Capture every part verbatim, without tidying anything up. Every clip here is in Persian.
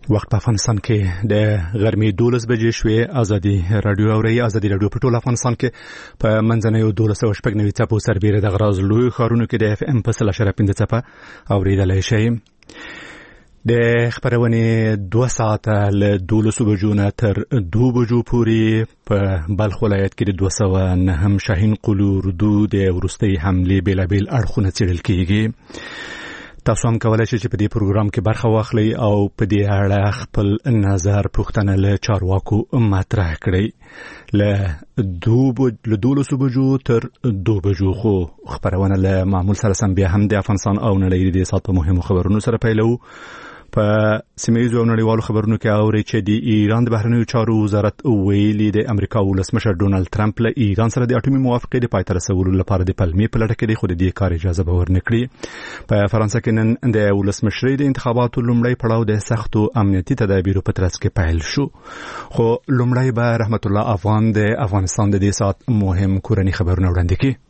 وخت په افغانستان کې د غرمې دولس بجې شوې. ازادي رادیو اوري ازادي رادیو په ټول افغانستان کې په منځنیو دولس او شپږ نوي څپو سربېره د غراز لوی ښارونو کې د اف ام په سل اشاره پنځه څپه اوریدلای شئ. د خبرونې دوه ساعته له دولسو بجو نه تر دوه بجو پورې په بلخ ولایت کې د دوه سوه نهم شاهین قلو اردو د وروستۍ حملې بېلابېل اړخونه څېړل کېږي. تاسو هم کولای شئ چې په دې پروګرام کې برخه واخلئ او په دې اړه خپل نظر پوښتنه له چارواکو مطرح کړئ. له دوه دولسو بجو تر دوه بجو خو خبرونه له معمول سره سم بیا هم د افغانستان او نړۍ د سات په مهمو خبرونو سره پیلو. په سیمه‌ییزو او نړیوالو خبرونو کې اوري چې د ایران د بهرنیو چارو وزارت ویلي د امریکا ولسمشر ډونالد ټرمپ له ایران سره د اټومي موافقې د پای ته رسولو لپاره د پلمې په لټه کې دی، خو د دې کار اجازه به ورنکړي. په فرانسه کې نن د ولسمشرۍ د انتخاباتو لومړی پړاو د سختو امنیتي تدابیرو په ترڅ کې پیل شو. خو لومړی به رحمت الله افغان د افغانستان د دې ساعت مهم کورني خبرونه وړاندې کړي.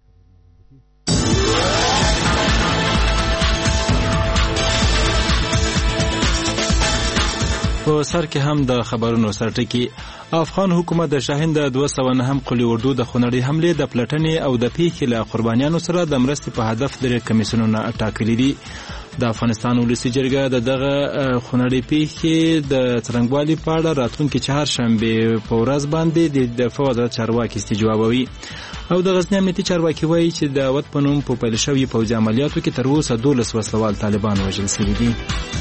په سر کې هم د خبرونو سرټکی افغان حکومت د شاهین د دوه سوه نهم قلي اردو د خونړۍ حملې د پلټنې او د پیښې له قربانیانو سره د مرستې په هدف درې کمیسیونونه ټاکلي دي. د افغانستان ولسي جرګه د دغه خونړۍ پیښې د څرنګوالي په اړه راتلونکي چهارشنبې په ورځ باندې د دفاع وزارت چارواکي استجوابوي. او د غزني امنیتي چارواکي وایي چې د دعوت په نوم په پیل شوي پوځي عملیاتو کې تر اوسه دولس وسلوال طالبان وژل شوي دي.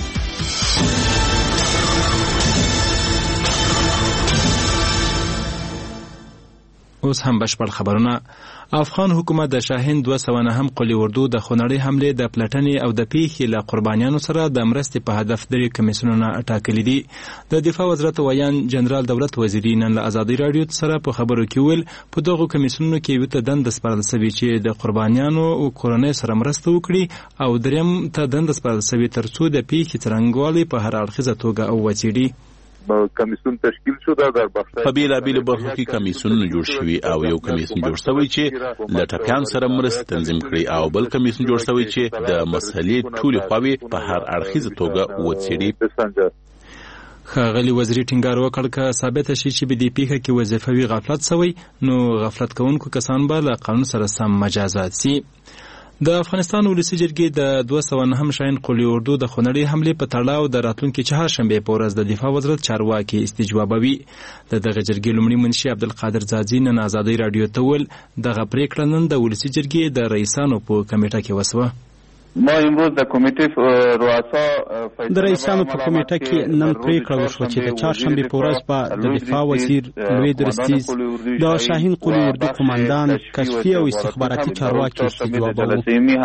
اوس هم بشپړ خبرونه. افغان حکومت د شاهین دوه سوه نهم قلي اردو د خونړۍ حملې د پلټنې او د پیښې له قربانیانو سره د مرستې په هدف درې کمیسیونونه ټاکلي دي. د دفاع وزارت ویان جنرال دولت وزیري نن له ازادي رادیو سره په خبرو کې ویل په دغو کمیسیونونو کې یو ته دنده سپارل شوې چې د قربانیانو او کورنۍ سره مرسته وکړي او دریم ته دنده سپارل شوې تر څو د پیښې څرنګوالي په هر اړخیزه توګه او وڅېړي. کمیسیون تشکیل شده در بخش په بیلابیلو برخو کې کمیسیونونه جوړ شوي او یو کمیسیون جوړ شوی چې له ټپیانو سره مرسته تنظیم کړي او بل کمیسیون جوړ شوی چې د مسلې ټولې خواوې په هر اړخیزه توګه وڅېړي. ښاغلي وزیري ټینګار وکړ که ثابته شي چې په دې پیښه کې وظیفوي غفلت شوی نو غفلت کوونکو کسان به له قانون سره سم مجازات شي. د افغانستان ولسي جرګې د دوه سوه نهم شاهین قلي اردو د خونړۍ حملې په تړاو د راتلونکي چهارشنبې په ورځ د دفاع وزارت چارواکي استجوابوي. د دغه جرګې لومړي منشي عبدالقادر ځاځي نن ازادۍ راډیو ته وویل دغه پریکړه نن د ولسي جرګې د رئیسانو په کمیټه کې وسوه. ما امروز د کمیټې رؤسا د رئیسانو په کمیټه کې نن پریکړه وشوه چې د چهارشنبې په ورځ به د دفاع وزیر لوید رستیز د شاهین قلي اردو قماندان کشفي او استخباراتي چارواکي استجوابوي.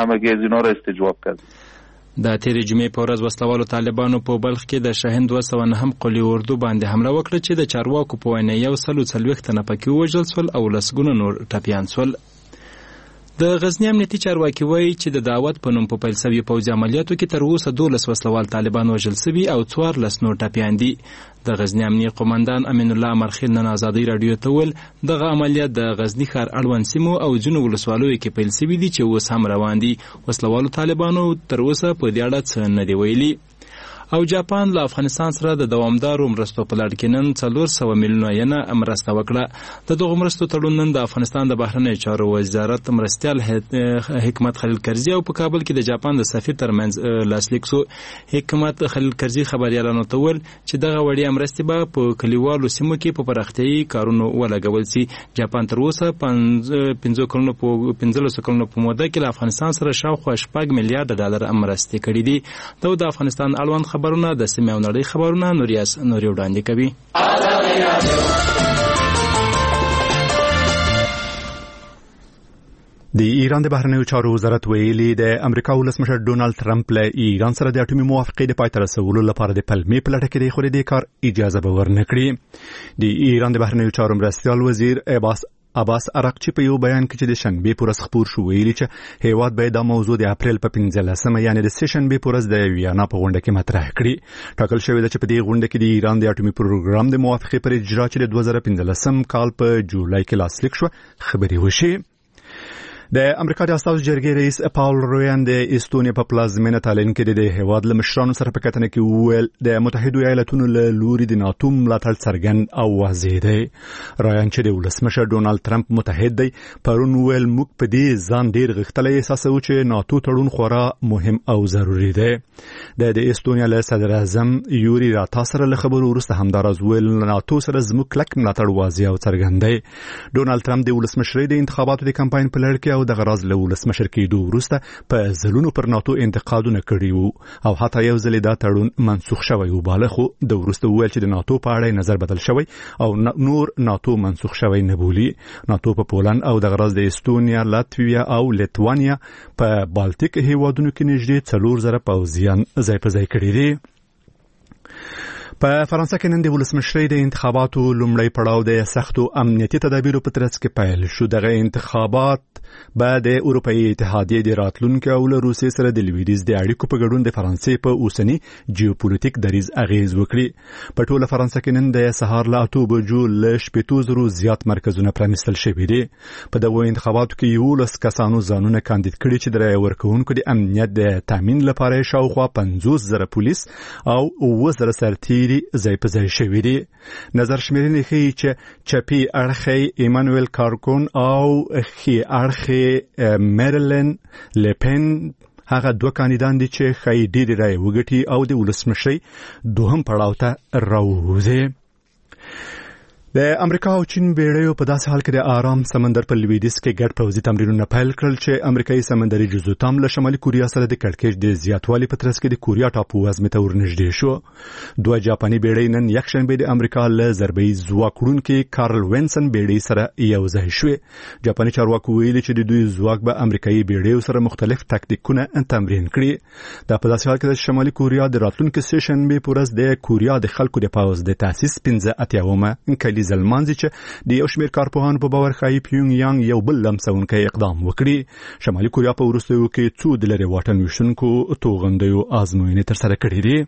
د تیرې جمعې په ورځ وسلوالو طالبانو په بلخ کې د شاهین دوه سوه نهم قلي اردو باندې حمله وکړه چې د چارواکو په وینا یو سل او څلوېښت تنه پکې ووژل شول او لسګونه نور ټپیان شول. د غزني امنیتي چارواکي وایي چې د دعوت په نوم په پیل شوي پوځي عملیاتو کې تر اوسه دولس وسلوال طالبان وژل شوي او څوارلس نور ټپیان دي. د غزني امنیه قماندان امین الله امرخیل نن ازادۍ راډیو ته وویل دغه عملیات د غزني ښار اړوند سیمو او ځینو ولسوالیو کې پیل شوي دي چې اوس هم روان دي. وسلوالو طالبانو تر اوسه په دې اړه څه نه دي ویلي. او جاپان له افغانستان سره د دوامدارو مرستو په لړ کې نن څلور سوه میلیونه ینه مرسته وکړه. د دغو مرستو تړون نن د افغانستان د بهرنیو چارو وزارت مرستیال حکمت خلیل کرزي او په کابل کې د جاپان د سفیر ترمنځ لاسلیک شو. حکمت خلیل کرزي خبریالانو ته وویل چې دغه وړیا مرستې به په کلیوالو سیمو کې په پراختیایي کارونو ولګول شي. جاپان تر اوسه پنځه کلونو په پنځلسو کلونو په موده کې له افغانستان سره شاوخوا شپږ میلیارډ ډالر مرستې کړي دي. دا د افغانستان اړوند خبرونه د سیمې او نړۍ خبرونه نوریاس نوري وړاندې کوي. د ایران د بهرنیو چارو وزارت ویلي د امریکا ولسمشر ډونالد ټرمپ له ایران سره د اټومي موافقې د پای ته رسولو لپاره د پلمې په لټه کې دی، خو د دې کار اجازه به ورنکړي. د ایران د بهرنیو چارو مرستیال وزیر عباس عباس عراقچی په یو بیان کې چې د شنبې په ورځ خپور شو ویلي چې هیواد به دا موضوع د اپریل په پنځلسمه یعنې د سه شنبې په ورځ د ویانا په غونډه کې مطرح کړي. ټاکل شوی ده چې په دې غونډه کې د ایران د اټومي پروګرام د موافقې پر اجرا چې د دوه زره پنځلسم کال په جولای کې لاسلیک شو خبري وشي. د امریکا د اساسي جرګې رئیس پاول رویان د استونیا په پلازمینه تالین کې د هیواد له مشرانو سره په کتنه کې وویل د متحده ایالاتونو له لوري د ناتو ملاتړ څرګند او واضح دی. رویان چې د ولسمشر ډونالد ټرمپ متحد دی پرون ویل موږ په دې ځان ډیر غښتلی احساسوو چې ناتو تړون خورا مهم او ضروري دی. د د استونیا له صدر اعظم یوري راتا سره له خبرو وروسته همداراز ویل ناتو سره زموږ کلک ملاتړ واضح او څرګند دی. ډونالد ټرمپ د ولسمشرۍ د انتخاباتو د کمپاین په لړ کې او د غراز له ولسمشر کېدو وروسته په ځلونو پر ناتو انتقادونه کړي وو او حتی یو ځل دا تړون منسوخ شوی و، باله خو د وروسته ویل چې د ناتو په اړه نظر بدل شوی او نور ناتو منسوخ شوی نه بولي. ناتو په پولند او د غراز د استونیا، لاتویا او لیتوانیا په بالټیک هیوادونو کې نږدې څلور زره پوځیان ځای په ځای کړي دي. په فرانسه کې نن د ولسمشرۍ د انتخاباتو لومړی پړاو د سختو امنیتي تدابیرو په ترڅ کې پیل شو. دغه انتخابات به د اروپאי اتحادیې د راتلونکي او له روسیې سره د لویدیځ د اړیکو په ګډون د فرانسې په اوسني جیوپولیټیک دریځ اغیز وکړي. په ټوله فرانسه کې نن د سهار له اته بجو له شپږ زره زیات مرکزونه پرانیستل شوي دي. په دغه انتخاباتو کې یولس کسانو ځانونه کاندید کړي چې د رایې ورکوونکو د امنیت د تامین لپاره شاوخوا پنځوس زره پولیس او اوه زره سرتیري ځای په ځای شوي دي. نظر شمیرنې ښیي چې چپی اړخی ایمانویل کارکون او خي اړخی میرلن لپن هغه دوه کاندیدان دي چې خی ډېری رای وګټي او د ولسمشرۍ دوهم پړاو ته راووځي. د امریکا او چین بیړیو په داسې حال کې د آرام سمندر په لویدیځ کې ګډ پوځي تمرینونه پیل کړل چې امریکایي سمندري جزو له شمالي کوریا سره د کړکېچ د زیاتوالي په ترڅ کې د کوریا ټاپو وزمې ته ورنږدې شو. دوه جاپاني بیړۍ نن یکشنبه د امریکا له ضربه‌ای ځواک وړونکي کارل وینسن بیړۍ سره یو ځای شوې. جاپاني چارواکو ویلي چې د دوی ځواک به امریکایي بیړیو سره مختلف تاکتیکونه تمرین کړي. دا په داسې حال کې د شمالي کوریا د راتلونکي سه شنبه په ورځ د کوریا د خلکو د پوځ د تاسیس پنځه اتیاومه کلي زلمانځي چې د یو شمېر کارپوهانو په باور ښایي پیونګ یانګ یو بل لمسونکی اقدام وکړي. شمالي کوریا په وروستیو کې څو د لرې واټن ویشتونکو توغندیو ازموینې ترسره کړې دي.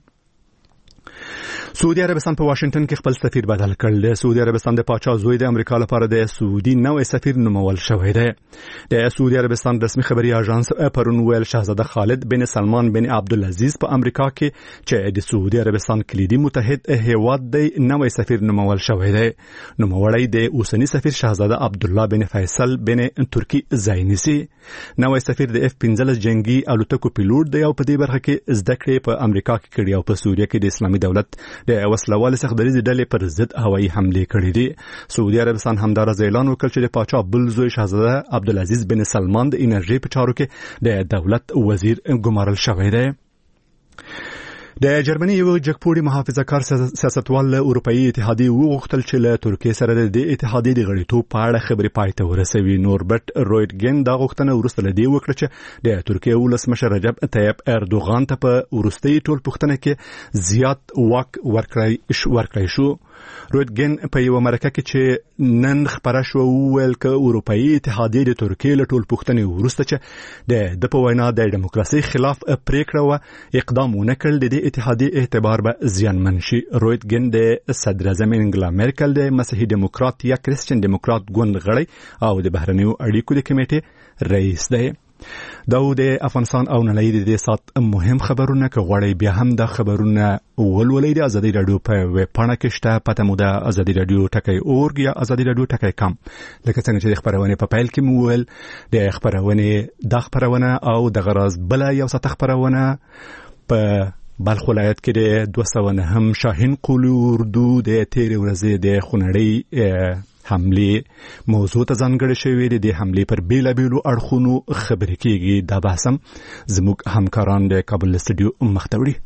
سعودي عربستان په واشنگټن کې خپل سفیر بدل کړل. سعودي عربستان د پاچا زوی د امریکا لپاره د سعودي نوې سفیر نومول شوی دی. د سعودي عربستان رسمي خبري اژانس پرون ویل شاهزاده خالد بن سلمان بن عبدالعزیز په امریکا کې چې د سعودي عربستان کلیدي متحد هیواد دی نوې سفیر نومول شوی دی. نوموړی د اوسنی سفیر شاهزاده عبدالله بن فیصل بن ترکی ځای نیسي. نوې سفیر د اف پنځه جنگي الوتکو پیلوټ دی او په دې برخه کې زده کړې په امریکا کې کړي او په سوریه کې د اسلامي دولت د وسلوال سخدریزي ډلې پر ضد هوایي حملې کړې دي. سعودي عربستان همداراز اعلان وکړ چې د پاچا بل زوی شاهزاده عبدالعزیز بن سلمان د انرژي په چارو کې د دولت وزیر ګمارل شوی دی. د جرمني یو جګپوړي محافظه‌کار سیاستوال له اروپאי اتحادیې وغوښتل چې له ترکیې سره د اتحادیې د غړیتوب په اړه خبرې پای ته ورسوي. نوربرت رویټګن دا غوښتنه وروسته له دې وکړه چې د ترکیې ولسمشر رجب طیب اردوغان ته په وروستۍ ټولپوښتنه کې زیات واک ورکړی شو. رویټګن په یو مرکه کې چې نن خبره شو ویل ک اروپאי اتحادیې د ترکیې له ټولپوښتنې وروسته چې د د په وینا د دیموکراسي خلاف پریکړه و اقدام ونکړ د اتحادیې اعتبار به زیانمن شي. رویټګن د صدر اعظم انګلا میرکل د مسیحي دیموکرات یا کریسچن دیموکرات ګوند غړی او د بهرنیو اړیکو د کمیټې رئیس دی. دا د افغانستان او نړۍ د دې سات مهم خبرونه که غواړئ بیا هم د خبرونه ولولئ د ازادي رادیو په ویب پاڼه کې شته. پته مو د ازادي رادیو ټکی اورګ یا ازادي رادیو ټکی کام. لکه څنګه چې د خبرونه په پیل کې مو ویل د خبرونه د خبرونه او د غراز بل یو سات خبرونه په بلخ ولایت کې د دوه سوه نهم شاهین قولي اردو د تیر ورځې د خونړۍ حمله موضوع ته ځانګړې شوې ده. د حمله پر بیلابیلو اړخونو خبرې کیږي. دا بحثم زموږ همکاران د کابل استودیو مختوړي.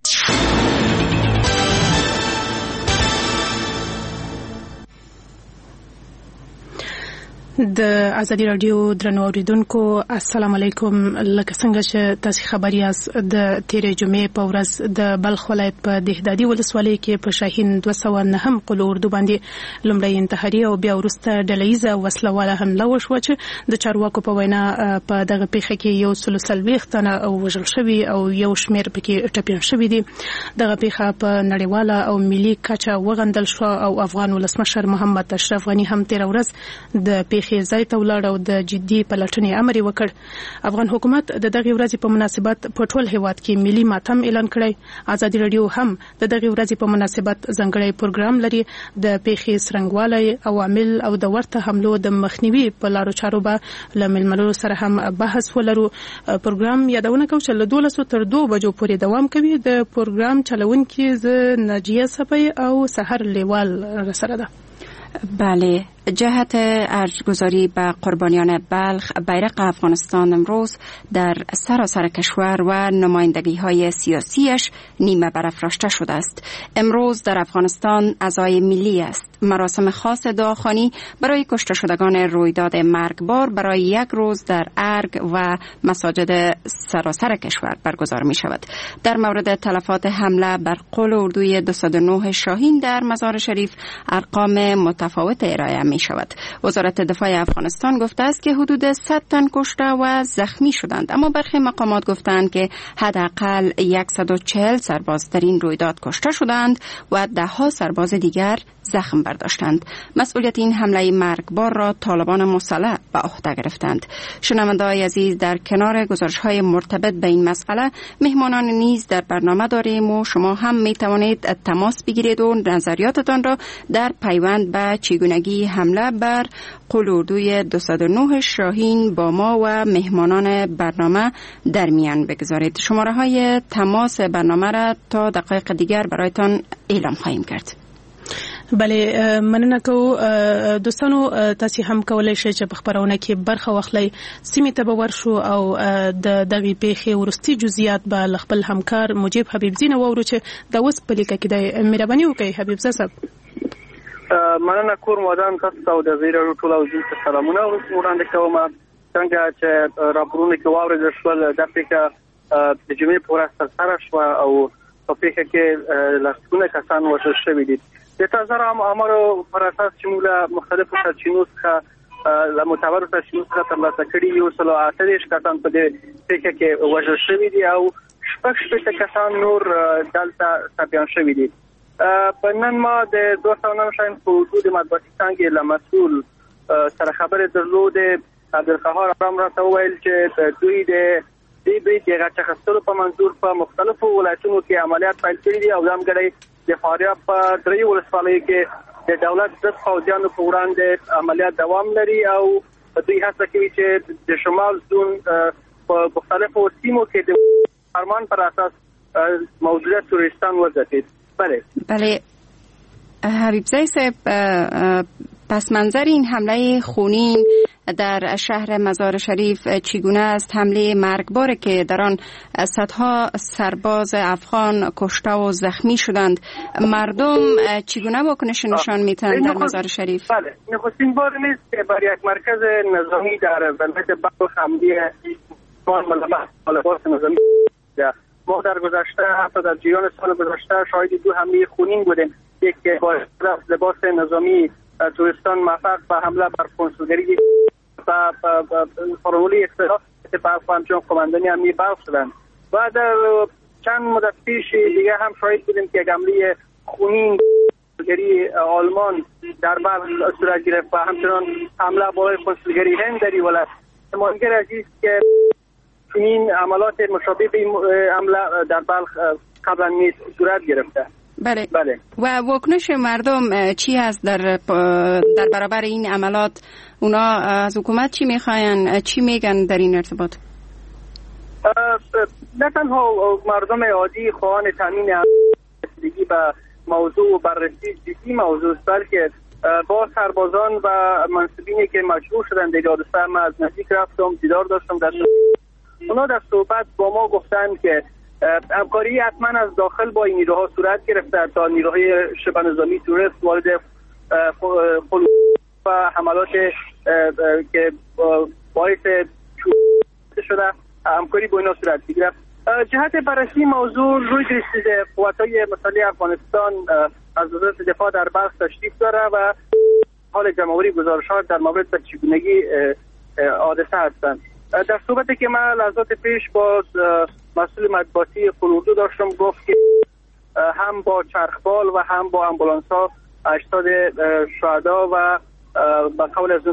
د ازادي رادیو درنو اوریدونکو السلام علیکم. لکه څنګه چې تاسو خبر یاست د تیرې جمعې په ورځ د بلخ ولایت په دهدادي ولسوالۍ کې په شاهین دوه سوه نهم قلو اردو باندې لومړی انتحاري او بیا وروسته ډلهیزه وسلواله حمله وشوه چې د چارواکو په وینا په دغه پیښه کې یو سل څلوېښت تنه وژل شوي او یو شمېر پکې ټپیان شوي دي. دغه پیښه په نړیواله او ملي کچه وغندل شو او افغان ولسمشر محمد اشرف غني هم تیر ورځ د پیښې پیښې ځای ته ولاړ او د جدي پلټنې امر وکړ. افغان حکومت د دغه ورځې په مناسبت په ټول هیواد کې ملي ماتم اعلان کړی. ازادي رادیو هم د دغه ورځې په مناسبت ځانګړی پروګرام لري. د پیښې څرنګوالی، عوامل او د ورته حملو د مخنیوي په لارو چارو به له ملمنو سره هم بحث ولرو. پروګرام یادونه کوي چې له دولسو تر دوه بجو پورې دوام کوي. د پروګرام چلونکي ز ناجیه صفی او سحر لیوال رسره ده. بله، جهت ارجگذاری به قربانیان بلخ بیرق افغانستان امروز در سراسر کشور و نمایندگی های سیاسیش نیمه برافراشته شده است. امروز در افغانستان عزای ملی است. مراسم خاص دعاخوانی برای کشته شدگان رویداد مرگبار برای یک روز در ارگ و مساجد سراسر کشور برگزار می شود. در مورد تلفات حمله بر قول اردوی دویست و نه شاهین در مزار شریف ارقام متفاوت ارائه می شود. وزارت دفاع افغانستان گفته است که حدود صد تن کشته و زخمی شدند، اما برخی مقامات گفتند که حداقل صد و چهل سرباز در این رویداد کشته شدند و ده ها سرباز دیگر زخم برداشتند. مسئولیت این حمله مرگبار را طالبان مسلح به عهده گرفتند. شنونده‌های عزیز، در کنار گزارش‌های مرتبط به این مسئله مهمانان نیز در برنامه داریم و شما هم می توانید تماس بگیرید و نظریاتتان را در پیوند به چگونگی حمله بر قول اردوی دویست و نه شاهین با ما و مهمانان برنامه در میان بگذارید. شماره های تماس برنامه را تا دقایق دیگر برایتان اعلام خواهیم کرد. بله، مننه کوو دوستانو. تاسو هم کولای شئ چې په خبرونه کې برخه واخلئ. سیمې ته به ورشو او د دغه پیښې ورستي جزئیات به له خپل همکار مجيب حبیبزی نه واورو چې دا اوس په لیکه کې د مهرباني وکړئ. حبیبزی صاحب، مننه کور مودان تاسو او د زیرو ټول او جنس سلامونه وړاندې کوم. څنګه چې راپورونه کې واورېدل شول، د پیښه د جمعې په ورځ ترسره شوه او په پیښه کې لسګونه کسان وژل شوي دي. د تازه امارو پر اساس چې موږ له مختلفو سرچینو څخه له معتبرو سرچینو څخه ترلاسه کړي یو سل او اته دېرش کسان په دې پیښه کې وژل شوي دي او شپږ شپېته کسان نور دلته ټپیان شوي دي. په نن ما د دوه سوه نهه شاهین په حدود مطبوعاتي څانګې له مسؤل سره خبرې درلودې. عبدالقهار ارام راته وویل چې دوی د دې برید د غچ اخیستلو په منظور په مختلفو ولایتونو کې عملیات پیل کړي دي او ځانګړی د فاریاب په درې ولسوالیو کې د دولت ضد پوځیانو په وړاندې عملیات دوام لري او دوی هڅه کوي چې د شمال زون په مختلفو سیمو کې د فرمان پر اساس موجودیت تروریستان وځي. بله بله حبیبزی صاحب، پس منظر این حمله خونین در شهر مزار شریف چگونه است؟ حمله مرگباری که در آن صدها سرباز افغان کشته و زخمی شدند، مردم چگونه واکنش نشان میدن در مزار شریف؟ بله، نخستین بار نیست که بر یک مرکز نظامی در ولایت بلخ حمله ملباس نظامی. ما در گذشته، حتی در جریان سال گذشته شاهد دو حمله خونین بودیم. یک که با لباس نظامی تروریستان موفق به حمله بر کنسولگری و فرمولی اختلاف اتفاق همچون قماندانی امنی بلخ شدند و در چند مدت پیش دیگه هم شاهد بودیم که حمله خونین کنسولگری آلمان در بلخ صورت گرفت و همچنان حمله بالای کنسولگری هند در این ولایت. مانگر عزیز که چنین عملات مشابه به این حمله در بلخ قبلا نیز صورت گرفته. بله. بله. و واکنش مردم چی هست در در برابر این عملات؟ اونا از حکومت چی میخواین؟ چی میگن در این ارتباط؟ نه تنها مردم عادی خواهان تامین رسیدگی به موضوع و بررسی جدی موضوع، بلکه با سربازان و منصبینی که مجبور شدن در حادثه ما از نزدیک رفتم، دیدار داشتم. در اونا در صحبت با ما گفتن که همکاری حتما از داخل با این نیروها صورت گرفته تا نیروهای شبه نظامی تونست وارد خلوص و حملات که باعث شده همکاری با اینا صورت بگیرد. جهت بررسی موضوع روی رسیده قوت‌های مسلح افغانستان از وزارت دفاع در بلخ تشریف داره و حال جمع‌آوری گزارشات در مورد چگونگی حادثه هستند. در صحبتی که من لحظات پیش با مسئول مطبوعاتی قول اردو داشتم گفت که هم با چرخبال و هم با امبولانس ها اجساد شهدا و به قول از اونا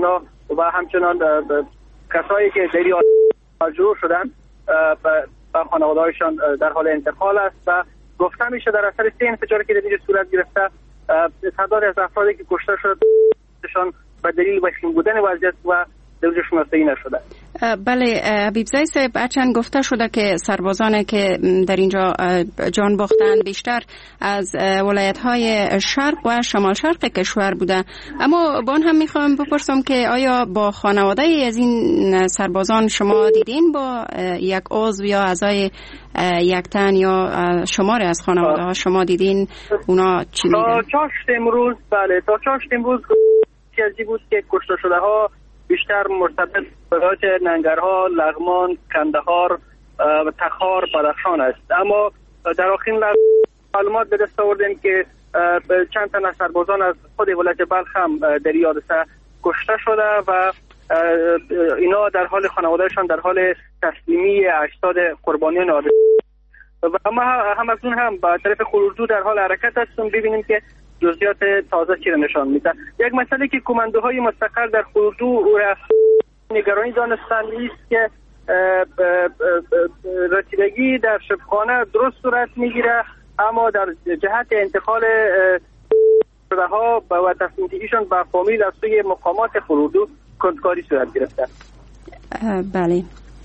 و همچنان کسایی که در مجروح شدن و خانواده‌هایشان در حال انتقال است و گفته میشه در اثر سه انفجاری که در اینجا صورت گرفته تعداد از افرادی که کشته شدن به دلیل وخیم بودن وضعیت و دوجه شناسایی نشده. بله حبیبزی صاحب، هرچند گفته شده که سربازانی که در اینجا جان باختند بیشتر از ولایت‌های شرق و شمال شرق کشور بوده، اما با آن هم میخوام بپرسم که آیا با خانواده از این سربازان شما دیدین؟ با یک عضو یا اعضای یک تن یا شماری از خانواده ها شما دیدین؟ اونا چی میگن؟ تا چاشت امروز بله تا چاشت امروز چیزی بود که کشته شده ها بیشتر مرتبط به ننگرها، لغمان، کندهار و تخار، بدخشان است. اما در آخرین معلومات به دست آوردیم که چند تن از سربازان از خود ولایت بلخ هم در این حادثه کشته شده و اینا در حال خانوادهشان در حال تسلیمی اجساد قربانیان حادثه و اما هم از اون هم به طرف خلوردو در حال حرکت هستیم ببینیم که جزئیات تازه چی را نشان میده. یک مسئله که کماندوهای مستقر در خلوردو او را نگرانی دانستند است که رسیدگی در شبخانه درست صورت میگیره، اما در جهت انتقال شده ها و تصمیم گیریشان به فامیل از سوی مقامات خلوردو کندکاری صورت گرفته. بله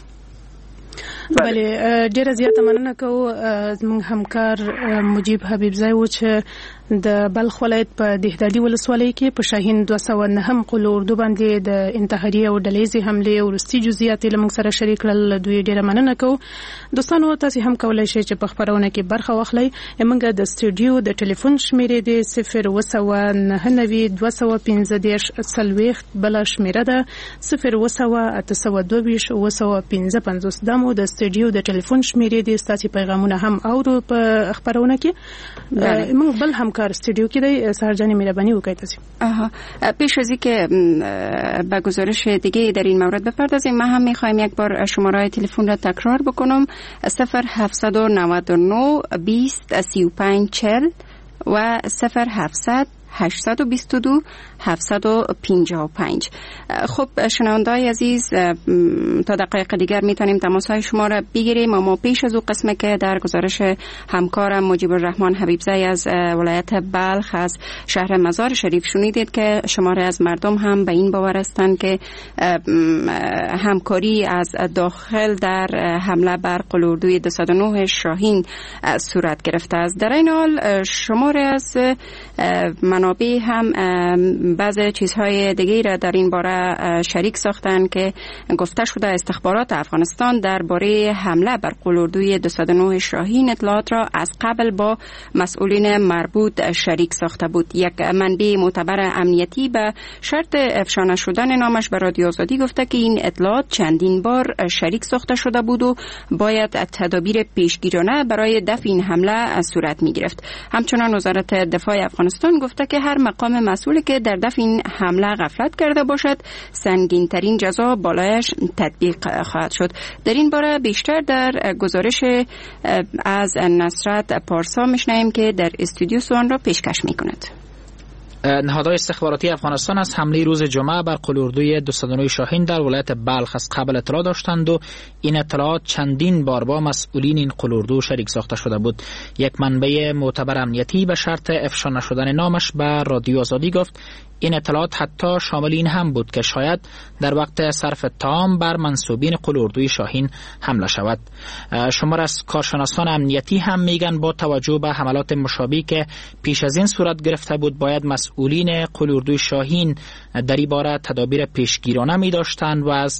بله ډیره زیاته مننه کوو زموږ همکار مجیب حبیبزی و چې د بلخ ولایت په دهدادي ولسوالۍ کې په شاهین دوه سوه نهم قلو اردو باندې د انتحاري او ډلهیزې حملې وروستي جزئیات له موږ سره شریک کړل. دوی ډیره مننه کوو. دوستانو تاسو هم کولای شئ چې په خبرونه کې برخه واخلئ. موږ د سټوډیو د ټلیفون شمیرې د صفر اوه سوه نهه نوي دوه سوه پنځه دېرش څلوېښت بله شمیره ده صفر اوه سوه اته سوه دوه ویشت اوه سوه پنځه پنځوس. دا مو د سټوډیو د ټلیفون شمیرې دي. ستاسو پیغامونه هم اورو په خبرونه کې. موږ بل هم کار استودیو کې دی سرجان مهربانی وکړئ تاسو. آها پیش از اینکه به گزارش دیگه در این مورد بپردازیم ما هم می‌خوایم یک بار شماره تلفن را تکرار بکنم صفر هفتصد و نود و نه بیست سی و پنج چهل و صفر هفتصد هشتصد و بیست و دو هفتصد و پنجاه و پنج. خب شنونده‌های عزیز تا دقایق دیگر میتونیم تماس‌های شما را بگیریم، اما پیش از او قسمه که در گزارش همکارم مجیب الرحمن حبیبزی از ولایت بلخ از شهر مزار شریف شنیدید که شماره از مردم هم به این باور هستند که همکاری از داخل در حمله بر قلوردوی دویست و نه شاهین صورت گرفته است. در این حال شماره از منابع هم بعضی چیزهای دیگه را در این باره شریک ساختن که گفته شده استخبارات افغانستان درباره حمله بر قلوردوی دویست و نه شاهین اطلاعات را از قبل با مسئولین مربوط شریک ساخته بود. یک منبع معتبر امنیتی به شرط افشا نشدن نامش به رادیو آزادی گفته که این اطلاعات چندین بار شریک ساخته شده بود و باید تدابیر پیشگیرانه برای دفع این حمله صورت می گرفت. همچنان وزارت دفاع افغانستان گفته که هر مقام مسئولی که در دفع این حمله غفلت کرده باشد سنگین ترین جزا بالایش تطبیق خواهد شد. در این باره بیشتر در گزارش از نصرت پارسا میشنویم که در استودیو سوان را پیشکش میکند. نهادهای استخباراتی افغانستان از حمله روز جمعه بر قلوردوی دویست و نه شاهین در ولایت بلخ از قبل اطلاع داشتند و این اطلاعات چندین بار با مسئولین این قلوردو شریک ساخته شده بود. یک منبع معتبر امنیتی به شرط افشا نشدن نامش به رادیو آزادی گفت این اطلاعات حتی شامل این هم بود که شاید در وقت صرف تام بر منسوبین قلوردوی شاهین حمله شود. شمار از کارشناسان امنیتی هم میگن با توجه به حملات مشابهی که پیش از این صورت گرفته بود باید مسئولین قلوردوی شاهین در این باره تدابیر پیشگیرانه می داشتند و از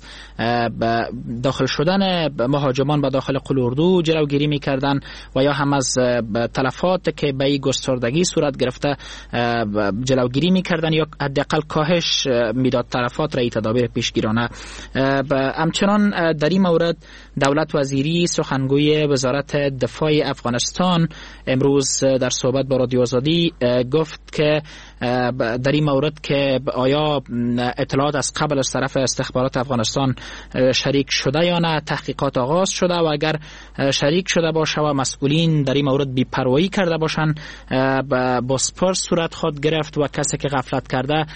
داخل شدن مهاجمان به داخل قلوردو جلوگیری می کردند و یا هم از تلفات که به این گستردگی صورت گرفته جلوگیری می کردند یا حداقل کاهش میداد تلفات را ای تدابیر پیشگیرانه. همچنان در این مورد دولت وزیری سخنگوی وزارت دفاع افغانستان امروز در صحبت با رادیو آزادی گفت که در این مورد که آیا اطلاعات از قبل از طرف استخبارات افغانستان شریک شده یا نه تحقیقات آغاز شده و اگر شریک شده باشه و مسئولین در این مورد بی‌پروایی کرده باشن با سپر صورت خود گرفت و کسی که غفلت کرده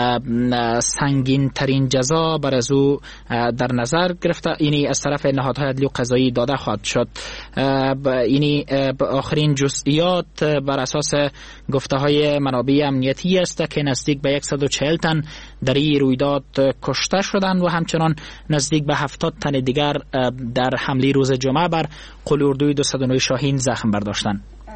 سنگین ترین جزا بر از او در نظر گرفته، یعنی از طرف نهادهای عدلی و قضایی داده خواهد شد. یعنی آخرین جزئیات بر اساس گفته های منابع امنیتی است که نزدیک به صد و چهل تن در این رویداد کشته شدند و همچنان نزدیک به هفتاد تن دیگر در حمله روز جمعه بر قلوردوی دویست و نه شاهین زخم برداشتند.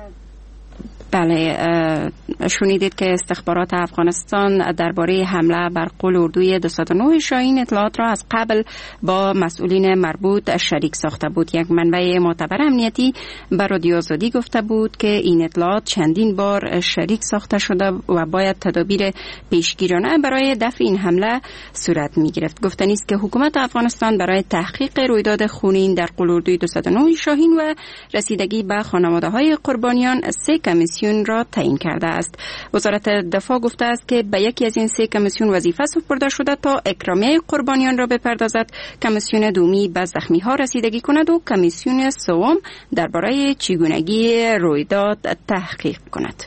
بله، شنیدید که استخبارات افغانستان درباره حمله بر قلوردوی دویست و نه شاهین اطلاعات را از قبل با مسئولین مربوط شریک ساخته بود. یک منبع معتبر امنیتی بر رادیو آزادی گفته بود که این اطلاعات چندین بار شریک ساخته شده و باید تدابیر پیشگیرانه برای دفع این حمله صورت می گرفت. گفتنی است که حکومت افغانستان برای تحقیق رویداد خونین در قلوردوی دویست و نه شاهین و رسیدگی به خانواده های قربانیان سه کمیسیون را تعیین کرده است. وزارت دفاع گفته است که به یکی از این سه کمیسیون وظیفه سپرده شده تا اکرامیه قربانیان را بپردازد، کمیسیون دومی به زخمی ها رسیدگی کند و کمیسیون سوم درباره چگونگی رویداد تحقیق کند.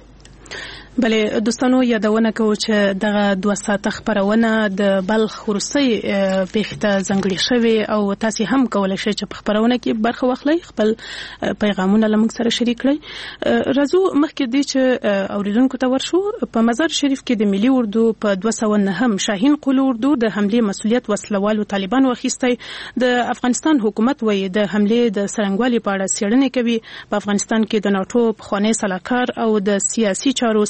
بله دوستانو، یادونه کوم چې دغه دوه ساعته خبرونه د بلخ وروستۍ پیښې ته ځانګړې شوې او تاسو هم کولای شئ چې په خبرونه کې برخه واخلئ، خپل پیغامونه له موږ سره شریک کړئ. راځو مخکې دې چې اوریدونکو ته ورشو. په مزار شریف کې د ملي اردو په دوه سوه نهم شاهین قلو اردو د حمله مسؤلیت وسلوالو طالبانو اخیستی. د افغانستان حکومت وایي د حمله د سرنګوالي په اړه څېړنې کوي. په افغانستان کې د ناټو پخوانی سلاکار او د سیاسي چارو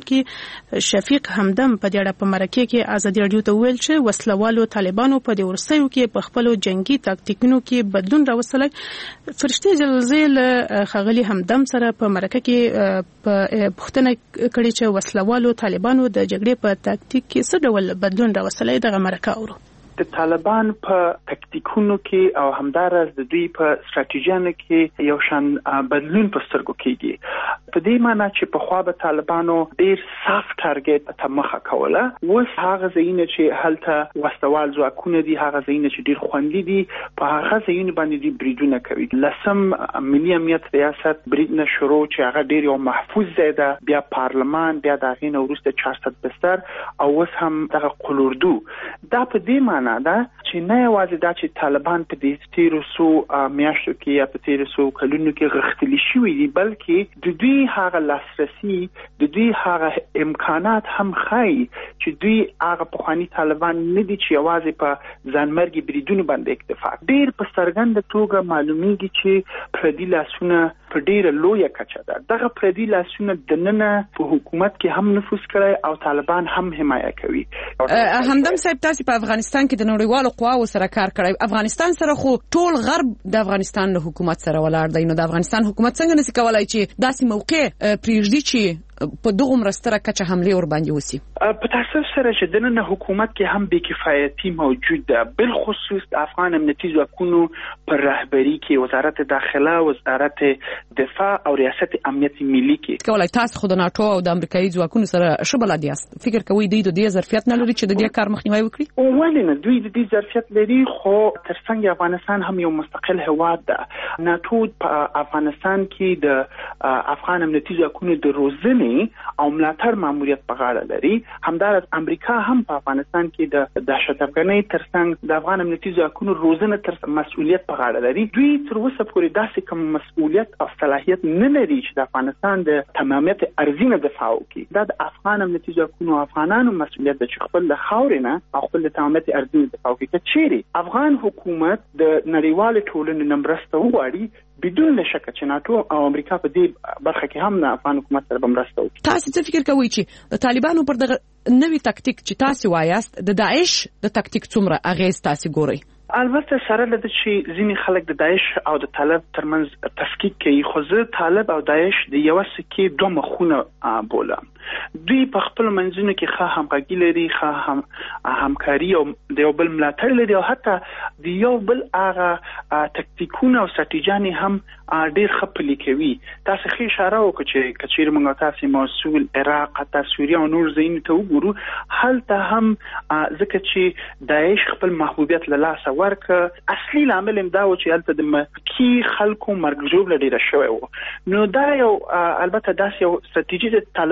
کې شفیق همدم په دې اړه په مرکه کې ازادي رادیو ته ویل چې وسلوالو طالبانو په دې ورسېو کې په خپل جنگي تاکتیکونو کې بدلون راوستلی. فرشتي زلزل خغلی همدم سره په مرکه کې په پښتنه کړي چې وسلوالو طالبانو د جګړې په تاکتیک کې څه ډول بدلون راوستلی. دغه مرکه اورو. د طالبان په تکتیکونو کې او همدارس د دوی په ستراتیژیانو کې یو شان بدلون په سترګو کېږي. په دې معنی چې په خوا به طالبانو ډیر صاف ټارګټ ته مخه کوله. اوس هغه ځایونه چې هلته وسوال ځواکونه دي، هغه ځایونه چې ډیر خوندي دي، په هغه ځایونه باندې دي بریدونه کوي. لسم ملي امنیت ریاست بریدونه شروع چې هغه ډیر یو محفوظ ځای ده، بیا پارلمان، بیا د هغې نه وروسته چهارصد بستر او اوس هم دغه قلوردو. دا په دې معنی ده چې نه یوازې دا چې طالبان په دې تیرو څو میاشتو کې یا په تیرو څو کلونو کې غښتلي شوي دي، بلکې د دوی هغه لاسرسي، د دوی هغه امکانات هم ښایي چې دوی هغه پخواني طالبان نه دي چې یوازې په ځانمرګي بریدونو باندې اکتفا. ډېر په څرګنده توګه معلومیږي چې پردي لاسونه په ډېره لویه کچه ده. دغه پردي لاسونه دننه په حکومت کې هم نفوذ کړی او طالبان هم حمایه کوي. همدم صاحب، تاسو په افغانستان کې د نړیوالو قواو سره کار کړی. افغانستان سره خو ټول غرب د افغانستان له حکومت سره ولاړ دی، نو د افغانستان حکومت څنګه نسی کولای چې داسې موقع پریږدي چې په دغه مرستره کچه حمله ور باندې وسی؟ په تاسو سره چې دننه حکومت کې هم بې کفایتي موجود ده، بل خصوص افغان امنیتي ځواکونو پر رهبری کې وزارت داخله، وزارت دفاع او ریاست امنیت ملي کې. کولای تاسو خو د ناتو او د امریکایي ځواکونو سره ښه بلد یاست. فکر کوئ دوی د دې ظرفیت نه لري چې د دې کار مخنیوي وکړي؟ ولې نه، دوی د دې ظرفیت لري، خو ترڅنګ افغانستان هم یو مستقل هیواد ده. ناتو په افغانستان کې د افغان امنیتي ځواکونو د روزنې او ملاتړ ماموریت په غاړه لري. همدارس امریکا هم په افغانستان کې د دهشتګردۍ ترڅنګ د افغان امنیتي ځواکونو روزنه تر مسؤلیت په غاړه لري. دوی تر اوسه پورې داسې کوم مسؤلیت او صلاحیت نه لري چې د افغانستان د تمامیت ارزینه دفاع وکړي. دا د افغان امنیتي ځواکونو افغانانو مسؤلیت ده چې خپل د خاورې نه او خپل د تمامیت ارزینه دفاع وکړي. که چیرې افغان حکومت د نړیوال ټولنې نه مرسته وغواړي، بدون شک چې ناتو او امریکا په دې برخه کې هم نه افغان حکومت سره مرسته وکړي. تاسو څه فکر کوئ چې د طالبانو پر دغه نوې تکتیک چې تاسو وایاست د داعش د تکتیک څومره اغیز تاسو ګورئ؟ البته سره لده چې ځینې خلک د داعش او د طالب ترمنځ تفکیک کوي، خو زه طالب او داعش د یو سکې دوه مخونه بولم. دوی په خپل منځونو کې ښه همغږي لري، ښه هم همکاري او د یو بل ملاتړ لري، او حتی د یو بل هغه تکتیکونه او ستراتیژیانې هم ډېر ښه پلي کوي. تاسو ښه اشاره وکړه چې که چیرې موږ تاسو موصول، عراق، حتی سوریه او نور ځایونو ته وګورو، هلته هم ځکه چې داعش خپل محبوبیت له لاسه ورکه، اصلي لامل هم دا و چې هلته د مکي خلکو مرګ ژوبله ډېره شوې وه. نو دا یو البته داسې یو ستراتیژي د طالبانو هم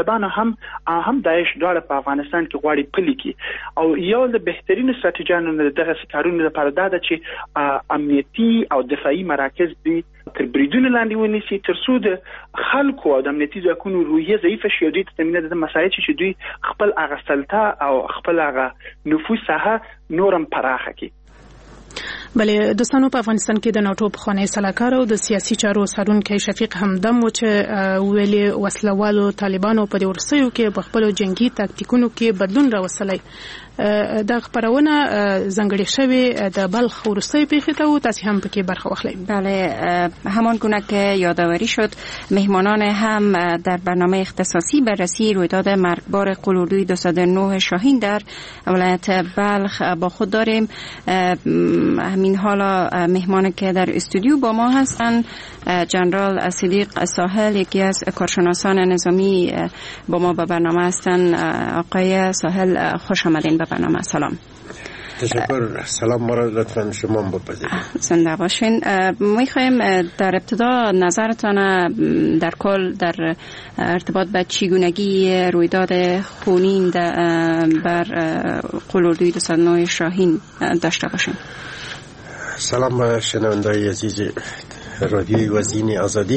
هم هم داعش دغه په افغانستان کې غواړي پلي کی او یو د بهترین استراتیژیانو دغه کارونه لپاره دا ده چې امنیتي او دفاعي مراکز دي تر بریدونو لاندې ونیسي تر څو د خلکو او د امنیتي ځواکونو روحیه ضعیفه شي او دوی ته تمینه د مسایل چې دوی خپل هغه سلطه او خپل هغه نفوذ ساحه نورم پراخه کړي. بلې دوستانو په افغانستان کې د ناټو پخوانی سلاکار او د سیاسي چارو څارونکي شفیق همدم و چې ویلي وسلوالو طالبانو په ورسېو کې په خپل جنگي تاکتیکونو کې بدلون راوستلی. د خبرونه زنګړې شوی د بلخ ورسې پیښې ته او تاسو هم پکې برخه واخلئ. بله، همان گونه که یادآوری شد مهمانان هم در برنامه اختصاصی بررسی رویداد مرگبار قلوردوی دویست و نه شاهین در ولایت بلخ با خود داریم. همین حالا مهمانی که در استودیو با ما هستند جنرال صدیق ساحل، یکی از کارشناسان نظامی با ما به برنامه هستند. آقای ساحل خوش آمدین به برنامه. سلام. تشکر. سلام، ما را لطفاً شما بپذیرید. زنده باشین. میخوایم در ابتدا نظرتان در کل در ارتباط به چگونگی رویداد خونین بر قلوردوی دویست و نه شاهین داشته باشیم. سلام به شنونده‌های عزیز رادیوی وزین آزادی.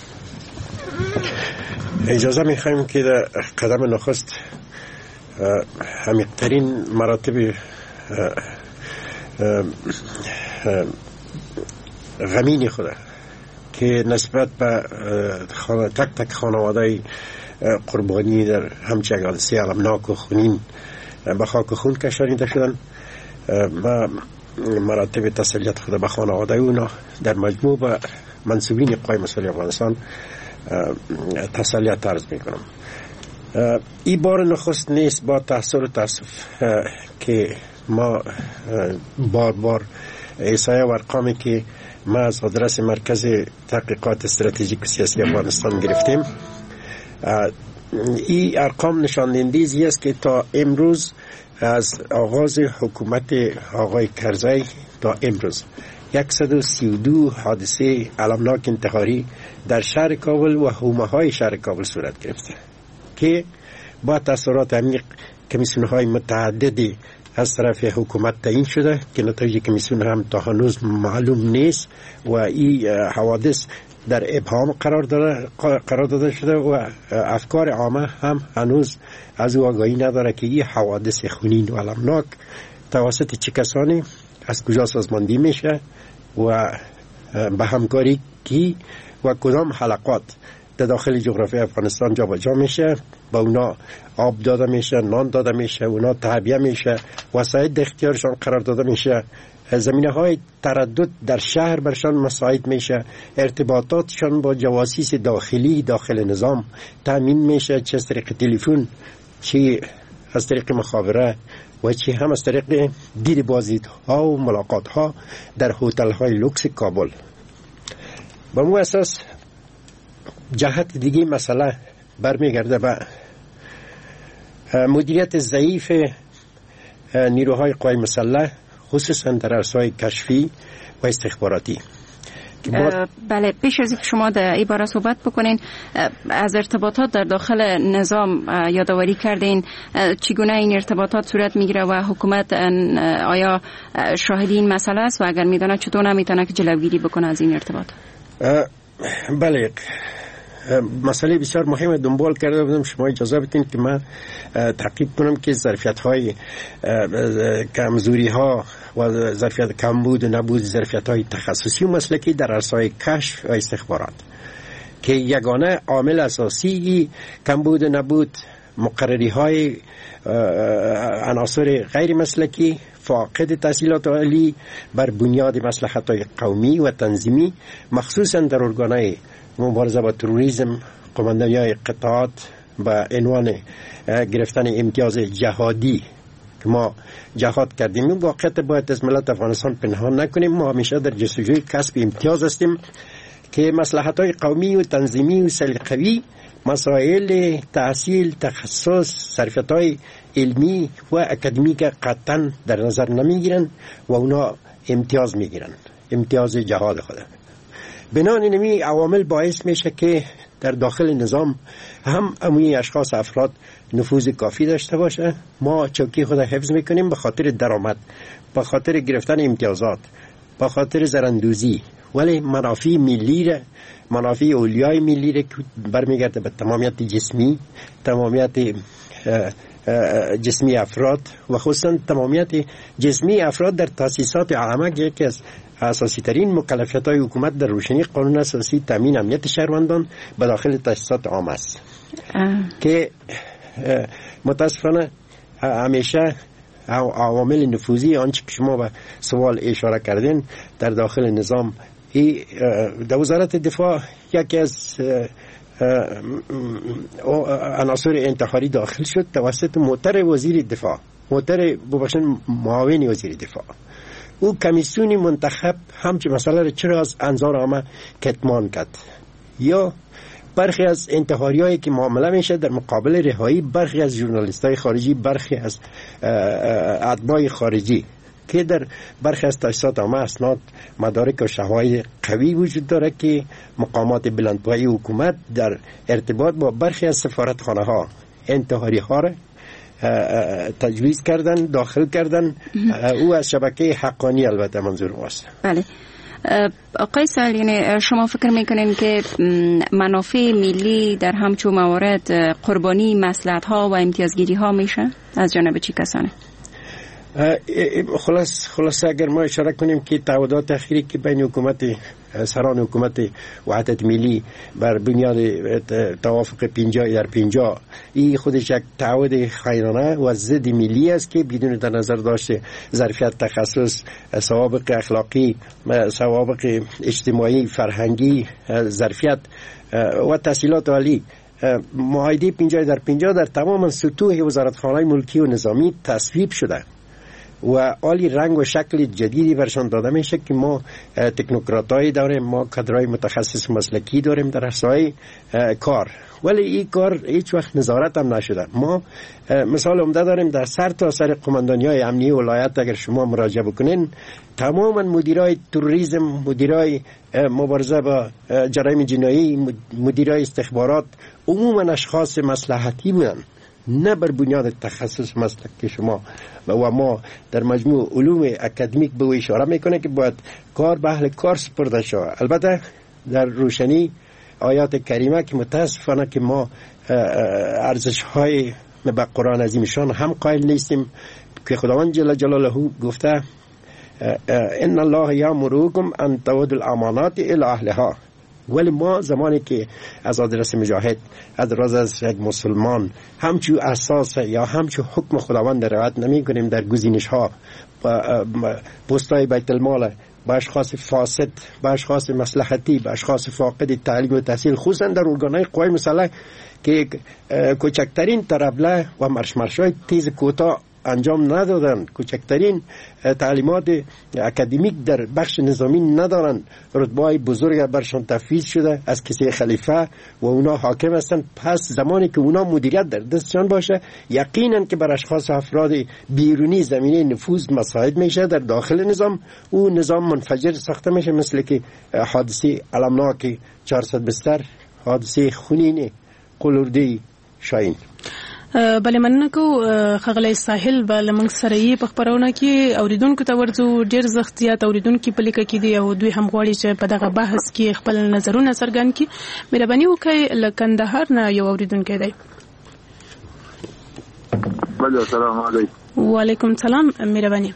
اجازه میخوایم که در قدم نخست عمیق‌ترین مراتب غمین خود که نسبت به تک تک خانواده قربانی در همچه حادثه المناک و خونین به خاک خون کشانیده شدن و مراتب تسلیت خود به خانواده اونا در مجموع به منصوبین قوای مسئولی افغانستان تسلیت عرض میکنم. این بار نخست نیست با تأثیر و تأسف که ما بار بار احصایه و ارقامی که ما از آدرس مرکز تحقیقات استراتژیک و سیاسی افغانستان گرفتیم، این ارقام نشان دهنده است که تا امروز از آغاز حکومت آقای کرزی تا امروز صد و سی و دو حادثه المناک انتحاری در شهر کابل و حومه های شهر کابل صورت گرفته که با تأثیرات عمیق کمیسیون های متعددی از طرف حکومت تعیین شده که نتایج کمیسیون هم تا هنوز معلوم نیست و این حوادث در ابهام قرار داده قرار داده شده و افکار عامه هم هنوز از او آگاهی نداره که این حوادث خونین و المناک توسط چه کسانی از کجا سازماندهی میشه و به همکاری کی و کدام حلقات در داخل جغرافی افغانستان جا با جا میشه، با اونا آب داده میشه، نان داده میشه، اونا تعبیه میشه، وسایل اختیارشان قرار داده میشه، زمینه های تردد در شهر برشان مساعد میشه، ارتباطاتشان با جواسیس داخلی داخل نظام تامین میشه، چه از طریق تلفن چه از طریق مخابره و چه هم از طریق دید بازدید ها و ملاقات ها در هتل های لوکس کابل. با مو اساس جهت دیگه مسئله برمیگرده به مدیریت ضعیف نیروهای قوای مسلح خصوصا در عرصه‌های کشفی و استخباراتی. بله، پیش از اینکه شما در این باره صحبت بکنین از ارتباطات در داخل نظام یادآوری کردین، چگونه این ارتباطات صورت میگیره و حکومت آیا شاهد این مسئله است و اگر میدونه چطور نمیتونه که جلوگیری بکنه از این ارتباط؟ بله، مسئله بسیار مهم دنبال کرده بودم. شما اجازه بدین که من تحقیق کنم که ظرفیت های کمزوری ها و ظرفیت کمبود و نبود ظرفیت های تخصصی و مسلکی در عرصه‌های کشف و استخبارات که یگانه عامل اساسی کمبود و نبود مقرری های عناصر غیر مسلکی فاقد تحصیلات عالی بر بنیاد مصلحت های قومی و تنظیمی مخصوصا در ارگانهای مبارزه با تروریسم، قماندانی‌های قطاعات با عنوان گرفتن امتیاز جهادی که ما جهاد کردیم. این واقعیت باید از ملت افغانستان پنهان نکنیم. ما همیشه در جستجوی کسب امتیاز هستیم که مصلحت‌های قومی و تنظیمی و سلیقه‌ای مسائل تحصیل، تخصص، ظرفیت‌های علمی و اکادمیک قطعاً در نظر نمیگیرن و اونا امتیاز میگیرن، امتیاز جهاد خود. بنابراین این عوامل باعث میشه که در داخل نظام هم عمومی اشخاص افراد نفوذ کافی داشته باشه. ما چوکی خود حفظ میکنیم به خاطر درآمد، به خاطر گرفتن امتیازات، به خاطر زرندوزی، ولی منافع ملی را، منافع اولیای ملی را که برمیگرده به تمامیت جسمی، تمامیت جسمی افراد و خصوصا تمامیت جسمی افراد در تاسیسات عامه که یکی از اساسی ترین مکلفیت های حکومت در روشنی قانون اساسی تامین امنیت شهروندان به داخل تاسیسات عامه است که متاسفانه همیشه عوامل نفوذی آنچه که شما به سوال اشاره کردین در داخل نظام، در وزارت دفاع یکی از عناصر انتحاری داخل شد توسط معتر وزیر دفاع، معتر ببخشید معاون وزیر دفاع. او کمیسیونی منتخب همچه مسئله را چرا از انظار عامه کتمان کرد، یا برخی از انتحاری هایی که معامله میشه در مقابل رهایی برخی از ژورنالیست های خارجی، برخی از اتباع خارجی که در برخی از تاسیسات عامه اسناد مدارک و شواهد قوی وجود داره که مقامات بلندپایه حکومت در ارتباط با برخی از سفارتخانه ها انتحاری ها را تجویز کردن، داخل کردن. او از شبکه حقانی البته منظور ماست. بله آقای سال، یعنی شما فکر میکنین که منافع ملی در همچون موارد قربانی مصلحت ها و امتیازگیری ها میشه از جانب چی کسانه؟ خلاص خلاص اگر ما اشاره کنیم که تعهدات اخیری که بین حکومت سران حکومت وحدت ملی بر بنیاد توافق پنجاه در پنجاه، این خودش یک تعهد خائنانه و ضد ملی است که بدون در نظر داشته ظرفیت تخصص، سوابق اخلاقی، سوابق اجتماعی، فرهنگی، ظرفیت و تحصیلات عالی، معاهده پنجاه در پنجاه در تمام سطوح وزارتخانه‌های ملکی و نظامی تصویب شده و عالی رنگ و شکل جدیدی برشان داده میشه که ما تکنوکراتایی داریم، ما کادرهای متخصص مسلکی داریم در ساحه کار، ولی این کار هیچ وقت نظارت هم نشده. ما مثال عمده داریم در سر تا سر قماندانی های امنی ولایت، اگر شما مراجعه بکنین تماما مدیرای تروریسم، مدیرای مبارزه با جرایم جنایی، مدیرای استخبارات عموما اشخاص مصلحتی بودن، نه بر بنیاد تخصص مسلک شما و ما در مجموع علوم اکادمیک به اشاره میکنه که باید کار به اهل کار سپرده شود. البته در روشنی آیات کریمه که متاسفانه که ما ارزش های به قرآن عظیمشان هم قائل نیستیم که خداوند جل جلاله گفته ان الله یامرکم ان تؤدوا الامانات الی اهلها، ولی ما زمانی که از آدرس مجاهد، از آدرس یک مسلمان همچون اساس یا همچون حکم خداوند رعایت نمی کنیم در گزینش ها، پستای بیت المال با اشخاص فاسد، با اشخاص مصلحتی، با اشخاص فاقد تعلیم و تحصیل، خصوصا در ارگانهای قوای مسلح که کوچکترین ترابله و مرشمرشای تیز کوتاه انجام ندادن، کوچکترین تعلیمات اکادمیک در بخش نظامی ندارن، رتبه‌های بزرگ برشان تفویض شده از کسی خلیفه و اونا حاکم هستن. پس زمانی که اونا مدیریت در دستشان باشه یقینا که بر اشخاص افراد بیرونی زمینه نفوذ مساعد میشه در داخل نظام، او نظام منفجر ساخته میشه، مثل که حادثه المناک چهارصد بستر، حادثه خونین قلوردی شاهین. بله مننه کو خغلی ساحل بل موږ سره یې په خبرونه کې اوریدونکو ته ورځو ډیر زختیات اوریدونکو په لیکه کې دی او دوی هم غواړي چې په دغه بحث کې خپل نظرونه څرګند کړي. مهرباني وکړئ له کندهار نه یو اوریدونکی دی. بله السلام علیکم. وعلیکم السلام. مهرباني.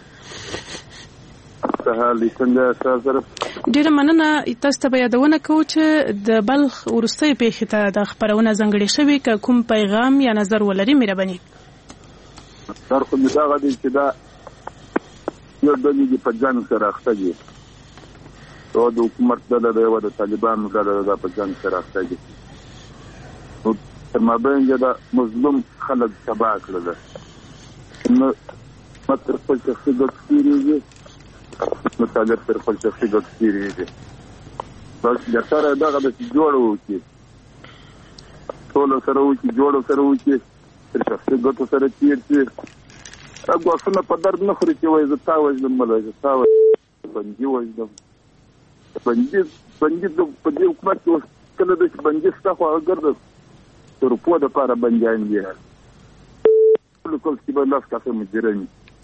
سهال څنګه تاسو؟ ډیره مننه. تاسو ته یادونه کوم چې د بلخ ورستۍ پیښې ته د خبرونه ځانګړې شوې که کوم پیغام یا نظر ولري مهرباني. تر کوم دا غوډي چې دا یو د دې په ځان سره راځي او د حکومت د یو د طالبانو د په ځان سره راځي نو تر مابین دا مظلوم خلک تباہ کړل نو متر په څه د کیږي نو تاګر پر خپل شخصي ګټ کیږي. بس د سره دغه د جوړو کې ټول سره و چې جوړو سره و چې پر شخصي ګټ سره کیږي. هغه څنګه په درد نه خوري چې وای زه تا وځم مله زه تا باندې وځم باندې باندې په دې حکومت کله د بندسته خو ګرځي روپو د لپاره بنديان دي کول چې په لاس کافه مجرمي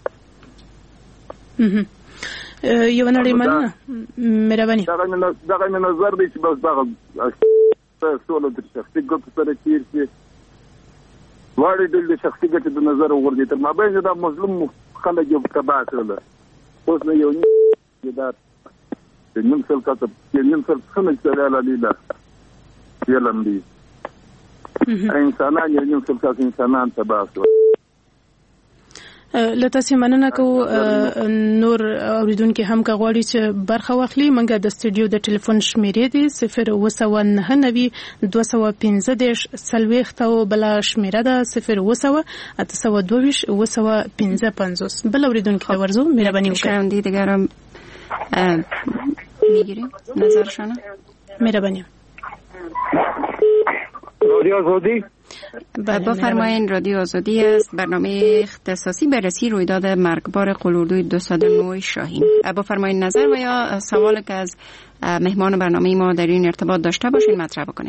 یو نړۍ مننه مهرباني دا غو نظر دی چې بس دا سوال د شخصي ګټو سره کیږي واړې د شخصي ګټو د نظر وګورئ تر مابین دا مظلوم خلک یو تبع کړل اوس نه یو دا نیم سل کاته نیم سل څنګه چې لاله دا یلم دي انسانان یو نیم سل کاته انسانان تبع کړل لته سیمنه کو نور اوریدونکو هم کا غواړي چې برخه واخلي منګه د استودیو د ټلیفون شمیرې دي صفر و سو نه نوي دوه سو پنځه دیش سلويخت او بل شمیره ده صفر و سو اته سو دوه و سو پنځه پنځوس بل اوریدونکو ته ورزو مهرباني وکړئ شاندي دیگرم میگیریم نظرشانه مهرباني رادیو آزادی بفرمایین رادیو آزادی است برنامه اختصاصی بررسی رویداد مرگبار قلوردوی دویست و نه شاهین. بفرمایین نظر و یا سوال که از مهمان برنامه ما در این ارتباط داشته باشین مطرح بکنید.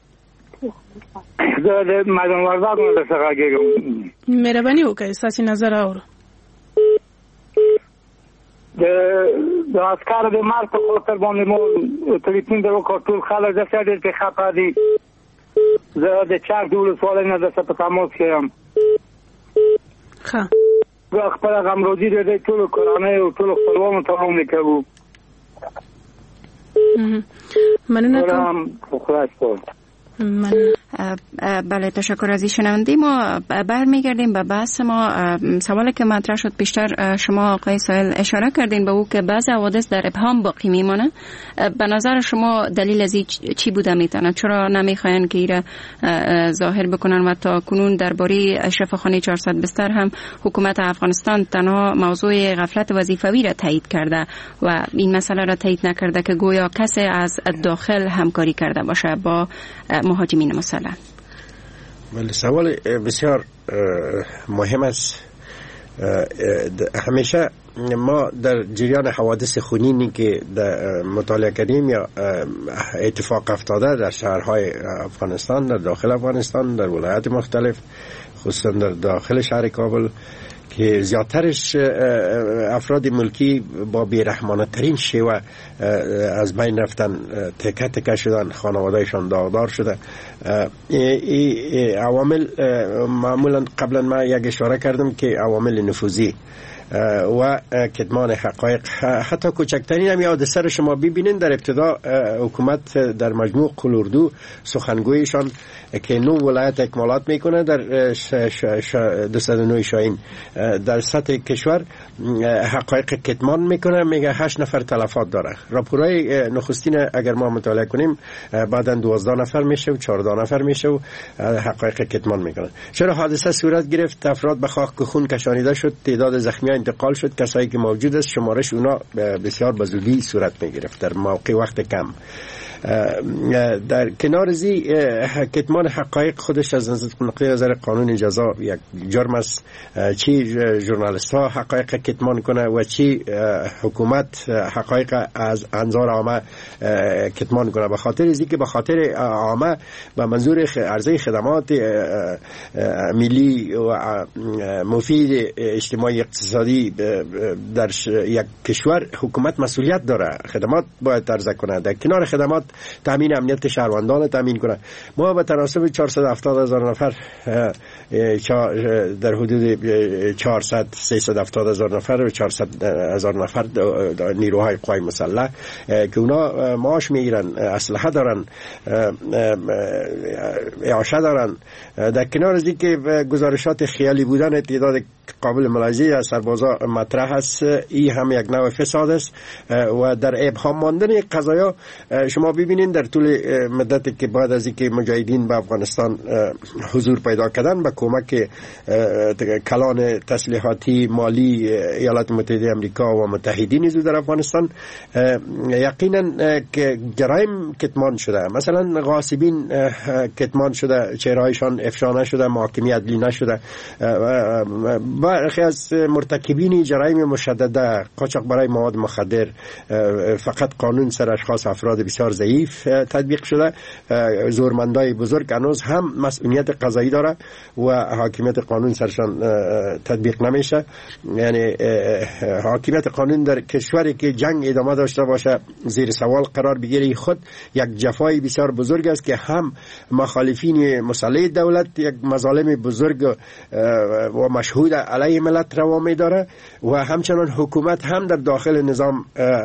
زه مدن ورداغ نه څنګه کېږم مهرباني وکړئ ساسي نظر اورو د د اسکار د مار په خاطر باندې مو ټلیفون درو کوټول خلک د څه ډېر خپه دي زه د چار ډول سوال نه د څه په تماس کې یم ښه زه خپل غم روزي د ټول کورانه او ټول خپلوانو ته هم لیکو مننه کوم خلاص کول بله تشکر از شنونده ما. برمیگردیم به بحث ما. سوالی که مطرح شد پیشتر شما آقای سائل اشاره کردین به او که بعض حوادث در ابهام باقی میمانه. به نظر شما دلیل از چی بوده میتونه؟ چرا نمیخواین که ایره ظاهر بکنن و تا کنون درباره شفاخانه چهارصد بستر هم حکومت افغانستان تنها موضوع غفلت وظیفوی را تایید کرده و این مسئله را تایید نکرده که گویا کسی از داخل همکاری کرده باشه با مهاجمین مسلح. بله سوال بسیار مهم است. همیشه ما در جریان حوادث خونینی که مطالعه کردیم یا اتفاق افتاده در شهرهای افغانستان، در داخل افغانستان، در ولایات مختلف، خصوصا در داخل شهر کابل که زیادترش افراد ملکی با بیرحمانه ترین شیوه از بین رفتن، تکه تکه شدن، خانوادهشان داغدار شده. این عوامل معمولا قبلا ما یک اشاره کردم که عوامل نفوذی و کتمان حقایق، حتی کوچکترین هم حادثه رو شما ببینین در ابتدا حکومت در مجموع قلوردو سخنگویشان که نو ولایت اکمالات میکنه در دویست و نه شاهین در سطح کشور حقایق کتمان میکنه، میگه هشت نفر تلفات داره. راپورای نخستین اگر ما مطالعه کنیم بعداً دوازده نفر میشه و چهارده نفر میشه و حقایق کتمان میکنه. چرا حادثه صورت گرفت؟ افراد به خاک خون کشانیده شد، تعداد زخمی انتقال شد، کسایی که موجود است شمارش اونا بسیار به زودی صورت میگرفت در موقع وقت کم. در کنار زی کتمان حقایق خودش از نظر قانون جزا یک جرم است. چی ژورنالیست ها حقایق کتمان کنه و چی حکومت حقایق از انظار عامه کتمان کنه، به خاطر ازی که به خاطر عامه به منظور عرضه خدمات ملی و مفید اجتماعی اقتصادی در یک کشور حکومت مسئولیت داره، خدمات باید عرضه کنه، در کنار خدمات تامین امنیت شهروندان تامین کنه. ما به تناسب چهارصد و هفتاد هزار نفر در حدود چهارصد سیصد و هفتاد هزار نفر و چهارصد هزار نفر نیروهای قوای مسلح که اونا معاش میگیرن، اسلحه دارن، اعاشه دارن. در کنار از اینکه گزارشات خیالی بودن تعداد قابل ملاحظه از سربازا مطرح است، این هم یک نوع فساد است و در ابهام ماندن قضایا شما ببینید در طول مدتی که بعد از اینکه مجاهدین به افغانستان حضور پیدا کردن به کمک کلان تسلیحاتی مالی ایالات متحده آمریکا و متحدین در افغانستان یقینا که جرایم کتمان شده، مثلا غاصبین کتمان شده، چهرهایشان افشا نشده، محاکمه عدلی نشده. و برخی از مرتکبین جرایم مشدده، قاچاق برای مواد مخدر، فقط قانون سر اشخاص افراد بسیار ضعیف تطبیق شده. زورمندای بزرگ هنوز هم مسئولیت قضایی داره و حاکمیت قانون سرشان تطبیق نمیشه. یعنی حاکمیت قانون در کشوری که جنگ ادامه داشته باشه زیر سوال قرار بگیره، خود یک جفای بسیار بزرگ است که هم مخالفین مسلح دولت یک مظالم بزرگ و مشهود علیه ملت روا می داره و همچنان حکومت هم در داخل نظام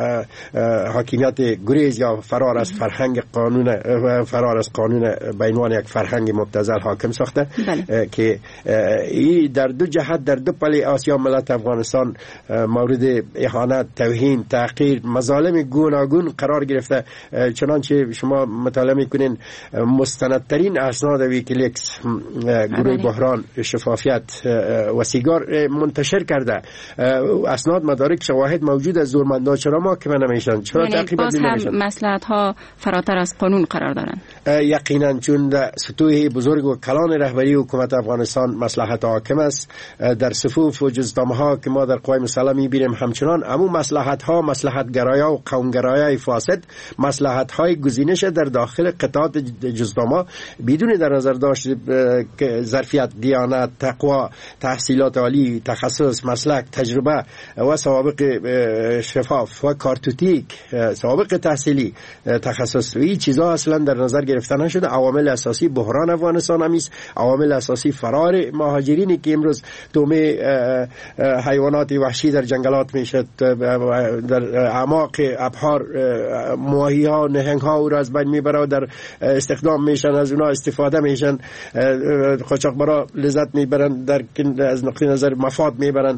حاکمیت گریز یا فرار از فرهنگ قانون فرار از قانون به عنوان یک فرهنگ مبتذل حاکم ساخته. بله. که این در دو جهت، در دو پله آسیا ملت افغانستان مورد اهانت، توهین، تحقیر، مظالم گوناگون قرار گرفته. چنانچه شما مطالعه میکنین مستندترین اسناد ویکیلیکس، گروه بحران، شفافیت و سیگار منتشر کرده. اسناد، مدارک، شواهد موجود از زورمندا. چرا محاکمه نمیشن؟ چرا تعقیب نمیشن؟ مصلحت ها فراتر از قانون قرار دارن. یقینا چون در سطوح بزرگ و کلان رهبری حکومت افغانستان مصلحت حاکم است. در صفوف و جزدامه ها که ما در قوای مسلح میبینیم همچنان امو مصلحت ها، مصلحت گرایا و قوم گرایای فاسد، مصلحت های گزینش در داخل قطعات جزدامه بدون در نظر داشت ظرفیت، دیانت، تقوا، تحصیلات عالی، تخصص، مسلک، تجربه و سوابق شفاف و کارتوتیک، سوابق تحصیلی، تخصص، این چیزا اصلا در نظر گرفته نشده. عوامل اساسی بحران افغانستان همیست. عوامل اساسی فرار مهاجرینی که امروز تومه حیوانات وحشی در جنگلات میشد، در اعماق ابحار ماهی ها، نهنگ ها او را از بین میبره و در استخدام میشن، از اونا استفاده میشن، قاچاقبرا لذت میبرن، در از نقطه نظر مفاد میبرن.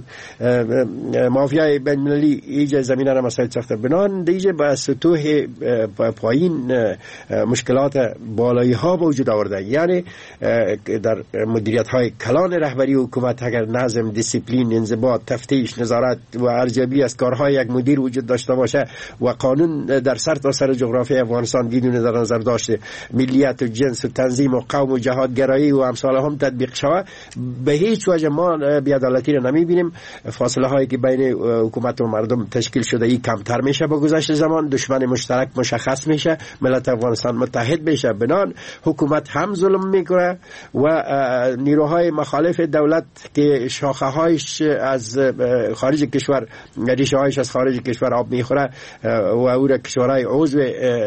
مافیای بین المللی ایجا زمینه را مسائل ساخته. بنان دیجه با سطوح پایین مشکلات بالایی ها وجود آورده. یعنی در مدیریت های کلان رهبری حکومت اگر نظم، دیسیپلین، انضباط، تفتیش، نظارت و ارزیابی از کارهای یک مدیر وجود داشته باشه و قانون در سر تا سر جغرافی افغانستان بدون در نظر داشته ملیت و جنس و تنظیم و قوم و جهادگرایی و امثال هم تطبیق شود، به هیچ وجه ما بی‌عدالتی را نمیبینیم. فاصله هایی که بین حکومت و مردم تشکیل شده ای کمتر میشه با گذشت زمان. دشمن مشترک مشخص میشه، ملت افغانستان متحد میشه. بنان حکومت هم ظلم میکنه و نیروهای مخالف دولت که شاخه هایش از خارج کشور، ریشه هایش از خارج کشور آب میخوره و او را کشورهای عضو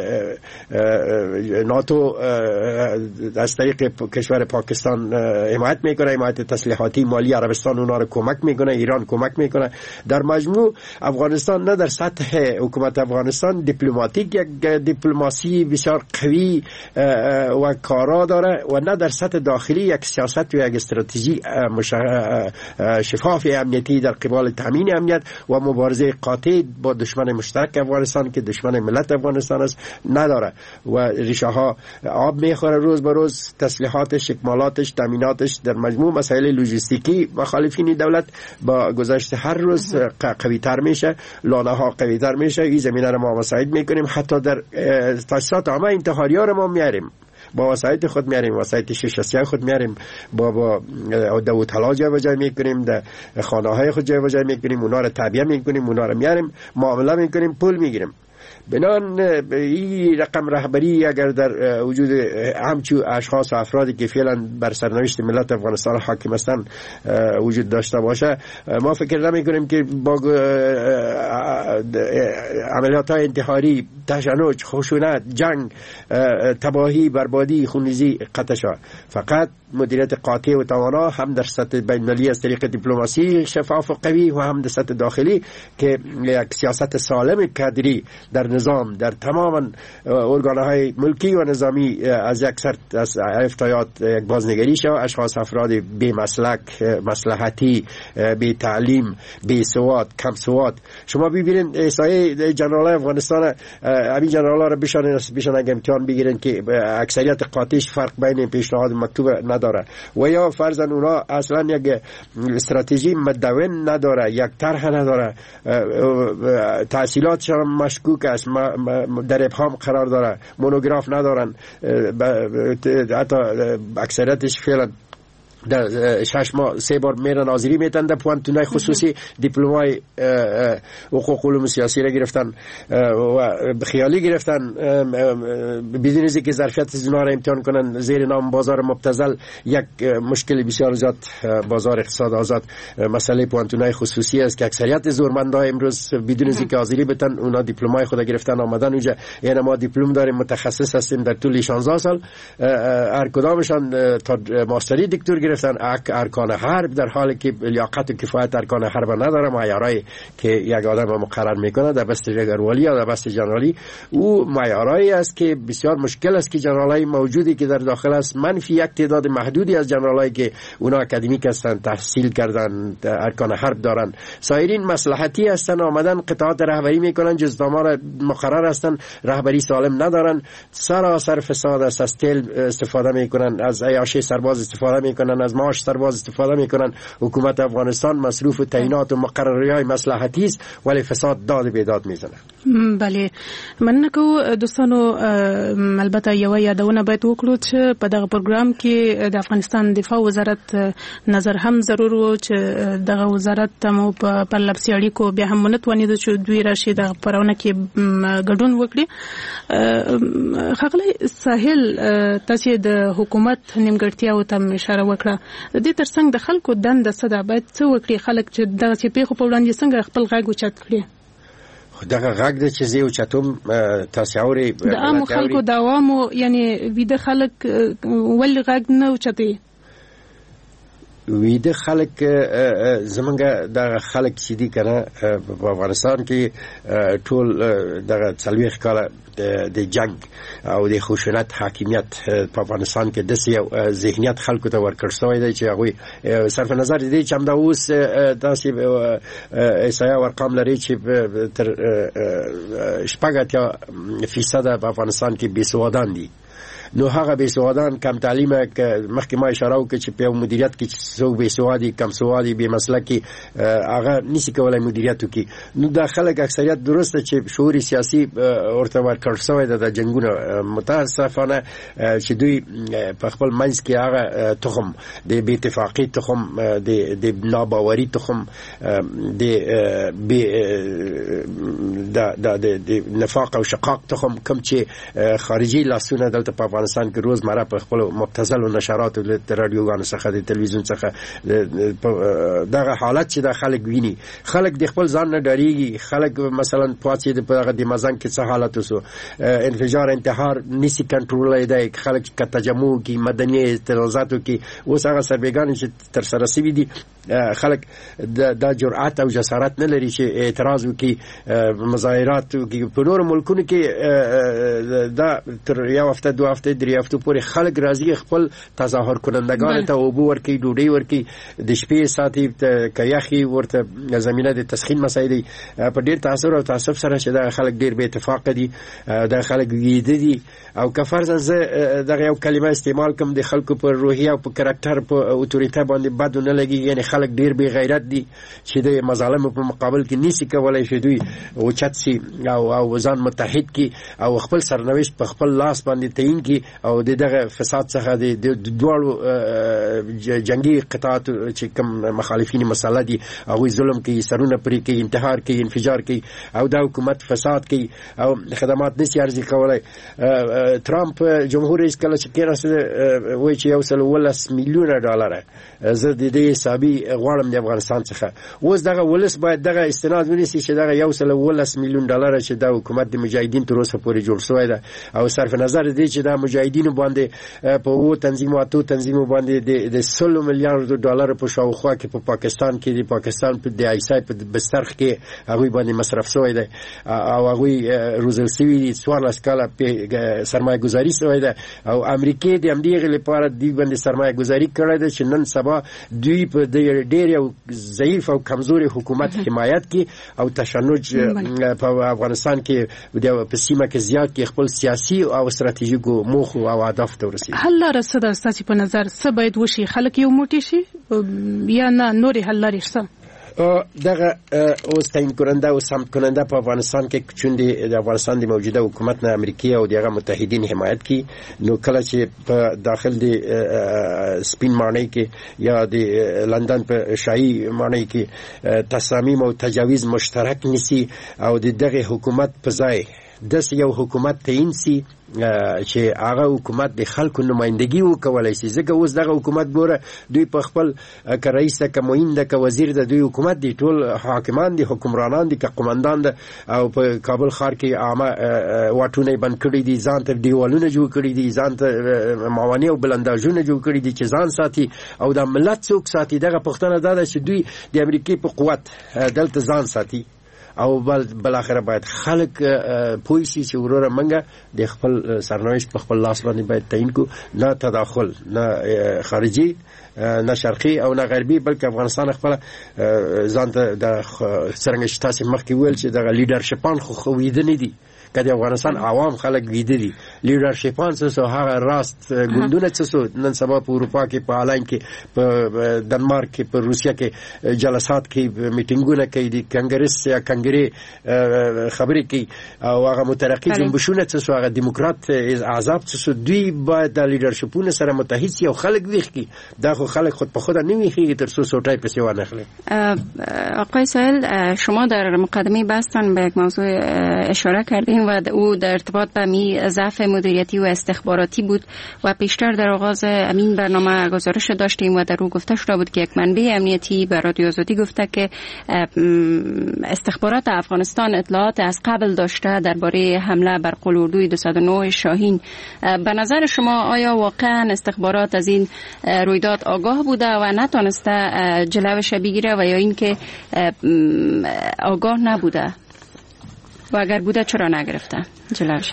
ناتو از طریق کشور پاکستان حمایت میکنه، حمایت تسلیحاتی مالی عربستان اونا رو کمک میکنه، ایران کمک میکنه. در مجموع افغانستان نه در سطح حکومت افغانستان دیپلماتیک یک دیپلماسی بسیار قوی و کارا داره و نه در سطح داخلی یک سیاست و یک استراتژی شفاف امنیتی در قبال تامین امنیت و مبارزه قاطع با دشمن مشترک افغانستان که دشمن ملت افغانستان است نداره و ریشه ها آب میخوره روز به روز. تسلیحاتش، اکمالاتش، تامیناتش، در مجموع مسائل لوجستیکی مخالفین دولت با گذشت هر روز قوی تر میشه، لانه ها قوی تر میشه. این زمینه رو ما مساعد میکنیم. حتی در تاسیسات عامه انتحاری ها رو ما میاریم، با وسایت خود میاریم، وسایت شش خود میاریم، با با دو طلا جای میکنیم، در خانه های خود جای میکنیم، اونا رو تعبیه میکنیم، اونا رو میاریم، معامله میکنیم، پول میگیریم. بنان این رقم رهبری اگر در وجود همچو اشخاص و افرادی که فعلا بر سرنوشت ملت افغانستان حاکم هستند وجود داشته باشه، ما فکر نمی کنیم که با عملیات های انتحاری، تشنج، خشونت، جنگ، تباهی، بربادی، خونریزی قطع شود. فقط مدیریت قاطع و توانا هم در سطح بین المللی از طریق دیپلماسی شفاف و قوی و هم در سطح داخلی که یک سیاست سالم کادری در نظام، در تمام ارگانهای ملکی و نظامی از یک سر از افتایات یک بازنگری شود. اشخاص افراد بی مسلک، مصلحتی، بی تعلیم، بی سواد، کم سواد. شما ببینید احصایه جنرالای افغانستان، همین جنرالا را بشان بشان اگه امتحان بگیرن که اکثریت قاطعش فرق بین پیشنهاد مکتوب نداره و یا فرضاً اونا اصلا یک استراتژی مدون نداره، یک طرح نداره، تحصیلاتش مشکوک است، در ابهام قرار داره، مونوگراف ندارن، حتی اکثریتش فعلا در شش ماه سه بار میرن حاضری میتن در پوانتونای خصوصی، دیپلمای حقوق علوم سیاسی را گرفتن و خیالی گرفتن بدون از اینکه ظرفیت زنا را امتحان کنن زیر نام بازار مبتذل. یک مشکل بسیار زیاد بازار اقتصاد آزاد مسئله پوانتونای خصوصی است که اکثریت زورمندان امروز بدون از اینکه حاضری بتن اونا دیپلمای خود گرفتن آمدن اونجا. یعنی ما دیپلم داریم متخصص هستیم در طول شانزده سال، هر کدامشان تا ماستری دکتر گرفتن. ارکان حرب در حالی که لیاقت و کفایت ارکان حرب نداره، معیارایی که یک آدم مقرر میکنه در بست جنرالی یا در بست جنرالی او معیارایی است که بسیار مشکل است که جنرالای موجودی که در داخل است منفی یک تعداد محدودی از جنرالایی که اونا اکادمیک هستند، تحصیل کردن، ارکان حرب دارن، سایرین مصلحتی هستن، آمدن قطعات رهبری میکنن، جزداما را مقرر هستن، رهبری سالم ندارن، سراسر فساد است، از تیل استفاده میکنن، از عیاشی سرباز استفاده میکنن، از معاش سرباز استفاده میکنن. حکومت افغانستان مصروف و تعیینات و مقرری‌های مصلحتی است ولی فساد داد بیداد میزنه. بله، مننه کوم دوستانو. البته یو یادونه باید وکړو چې په دغه پروګرام کې د افغانستان دفاع وزارت نظر هم ضرور و چې دغه وزارت مو په پرلپسې اړیکو بیا هم ونتوانید چې دوی راشي د پرونه کې ګډون وکړي. ښاغلی ساحل، تاسو د حکومت نیمګړتیاو ته اشاره وکړه. د دې ترڅنګ د خلکو دنده څه ده؟ باید څه وکړي خلک چې دغه چې پیښو په وړاندې څنګه خپل غږ اوچت کړي؟ دغه غږ د چې زه اوچتم تاسو اوري د عامو خلکو د عوامو یعنی ویده خلک ولې غږ نه اوچتي؟ ویده خلک زمونږ د خلک چې دي کنه په افغانستان کې ټول دغه څلوېښت کاله د جنگ او د خشونت حاکمیت په افغانستان کې د سیاو ذهنیت خلکو ته ورکړ شوی دی چې هغه صرف نظر دي چې همدا اوس داسې احصایه ارقام لري چې تر شپږ اتیا فیصد په افغانستان کې بې سوادان دي. نو هغه بې سوادان کم تعلیمه که مخکې ما اشاره وکړه چې په مدیریت کې څوک بې سوادي کم سوادي بې مسلکي هغه نشي کولای مدیریت وکړي. نو دا خلک اکثریت درسته چې شعور سیاسي ورته ورکړل شوی دی د جنګونو، متاسفانه چې دوی په خپل منځ کې هغه تخم د بې اتفاقي تخم د د ناباوري تخم د د د نفاق او شقاق تخم کوم چې خارجي لاسونه دلته په افغانستان کې روزمره په خپل مبتذل نشراتو د رادیوګانو څخه د تلویزیون څخه دغه حالت چې د خلک ویني، خلک د خپل ځان نه ډاریږي. خلک مثلا پاتې د په د مزن کې څه حالت وسو، انفجار انتحار نسی کنټرول دی، خلک ک تجمع کی مدني اعتراضاتو کې اوس هغه سربېګان چې تر سره سوي دي، خلک د جرأت او جسارت نه لري چې اعتراض وکړي، مظاهرات وکړي. په نور ملکونو کې دا تر یو هفته دوه هفته درې هفته پورې خلک راځي خپل تظاهر کنندگان ته اوبو ورکړي، ډوډۍ ورکړي، د شپې ساتي کیاخي ورته زمينه د تسخين مسایل په ډیر تاثیر او تاسف سره چې دا خلک ډیر به اتفاق دي، دا خلک ویده دي. او که فرض زه دغه یو کلمه استعمال کوم د خلکو په روحیه او په کاراکټر په اوتوریته باندې بد نه لګي، یعنی خلک ډیر بی غیرت دي چې د مظالم په مقابل کې نسی کولای شي دوی او چتسي او او ځان متحد کی او خپل سرنوشت په خپل لاس باندې تعین کی او دغه فساد څخه د دوړو جنگي قطاعات چې کوم مخالفین مسله دي او ظلم کوي، سرونه پرې کوي، انتحار کوي، انفجار کوي او د حکومت فساد کوي او خدمات نشي ارزي کولای. ترامپ جمهور رئیس کله چې کېناسته وایي چې یو سل ولس میلیونه ډالر زه د دې حسابي غواړم د افغانستان څخه. اوس دغه ولس باید دغه استناد ونیسي چې دغه یو سل ولس میلیون ډالر چې د حکومت د مجاهدین تر اوسه پورې جوړ شوی ده او صرف نظر دی چې د مجاهدینو باندې په وو تنظیماتو تنظیمو باندې د سل میلیارډ ډالر په شاوخوا کې په پاکستان کې د پاکستان په د ایسای په بسترخ کې هغه باندې مصرف شوی دی او هغه روزل سوي څوارلس کاله په سرمایه گذاری شوی دی او امریکا د همدې لپاره دی باندې سرمایه گذاری کړې ده چې نن سبا دوی په ډېر یو ضعیف او کمزوري حکومت حمایت کې او تشنج په افغانستان کې د په سیمه کې زیات کې خپل سیاسي او ستراتیژیکو موخو او اهداف ته ورسېږي. حل لاره څه ده ستاسو په نظر؟ څه باید وشي؟ خلک یو موټی شي یا نه نورې حل لارې شته؟ دغه اوس تعیین کننده او سمت کننده په افغانستان کې چون د افغانستان د موجوده حکومت نه امریکای او دغه متحدین حمایت کی نو کله چې په داخل د سپین مانی کې یا د لندن په شاهي مانی کې تصامیم او تجاویز مشترک نسی او د دغه حکومت په ځای د یو حکومت تعیین سی چې هغه حکومت د خلکو نمائندګي وکولای شي. ځکه اوس دغه حکومت ګوره دوی په خپل که رئیس ده که معین ده که وزیر ده دوی حکومت دي ټول حاکمان دي حکمرانان دي که قماندان ده او په کابل ښار کې عامه واټونه بند کړي دي ځان ته دیوالونه جوړ کړي دي ځان ته موانع او بلنداژونه جوړ کړي دي چې ځان ساتي او د ملت څوک ساتي. دغه پوښتنه دا ده چې دوی د امریکای په قوت دلته ځان ساتي او بل بل اخر باید خلک پوه شي چې وروره منګه د خپل سرنوشت په خپل لاس باندې باید تعیین کو، نه تداخل نه خارجي نه شرقي او نه غربي بلکې افغانستان خپل ځان ته د څنګه چې تاسو مخکې ویل چې د لیډرشپان خو خویده نه دي که د افغانستان عوام خلک ویده دي لیډرشپان څه هغه راست ګوندونه څه نن سبا په اروپا کې په آلمان کې په دنمارک کې په روسیا کې جلسات کې میټینګونه کوي د کنګرس یا کنګرې خبرې کوي او هغه مترقي جنبشونه څه هغه دیموکرات احزاب څه دوی باید د لیډرشپونه سره متحد شي او خلک ویخي دا خو خلک خود په خود نه ویخي تر څو سوټای په سیوا نه خلک. آقای سهیل شما در مقدمه بحثتان به یک موضوع اشاره کردین و او در ارتباط به می ضعف مدیریتی و استخباراتی بود و پیشتر در آغاز امین برنامه گزارش داشتیم و در او گفته شده بود که یک منبع امنیتی به رادیو آزادی گفته که استخبارات افغانستان اطلاعات از قبل داشته درباره حمله بر قلوردوی دویست و نه شاهین. به نظر شما آیا واقعا استخبارات از این رویداد آگاه بوده و نتونسته جلوش بگیره و یا اینکه آگاه نبوده و اگر بوده چرا نگرفته جلوش؟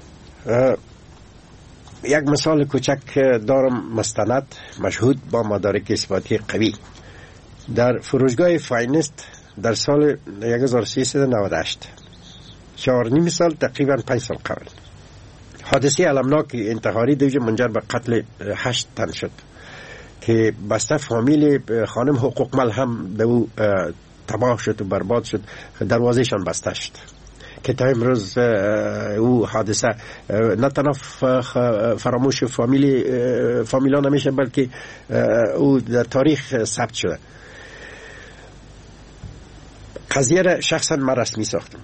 یک مثال کوچک دارم مستند مشهود با مدارک اثباتی قوی. در فروشگاه فاینست در سال هزار و سیصد و نود و هشت چهار نیم سال تقریبا پنج سال قبل حادثه المناک انتحاری دوجه منجر به قتل هشت تن شد که بسته فامیل خانم حقوقمل هم دو تباه شد و برباد شد، دروازهشان بسته شد که تا امروز او حادثه نه تنها فراموش فامیل فامیلان نمیشه بلکه او در تاریخ ثبت شده. قضیه را شخصا من رسمی ساختم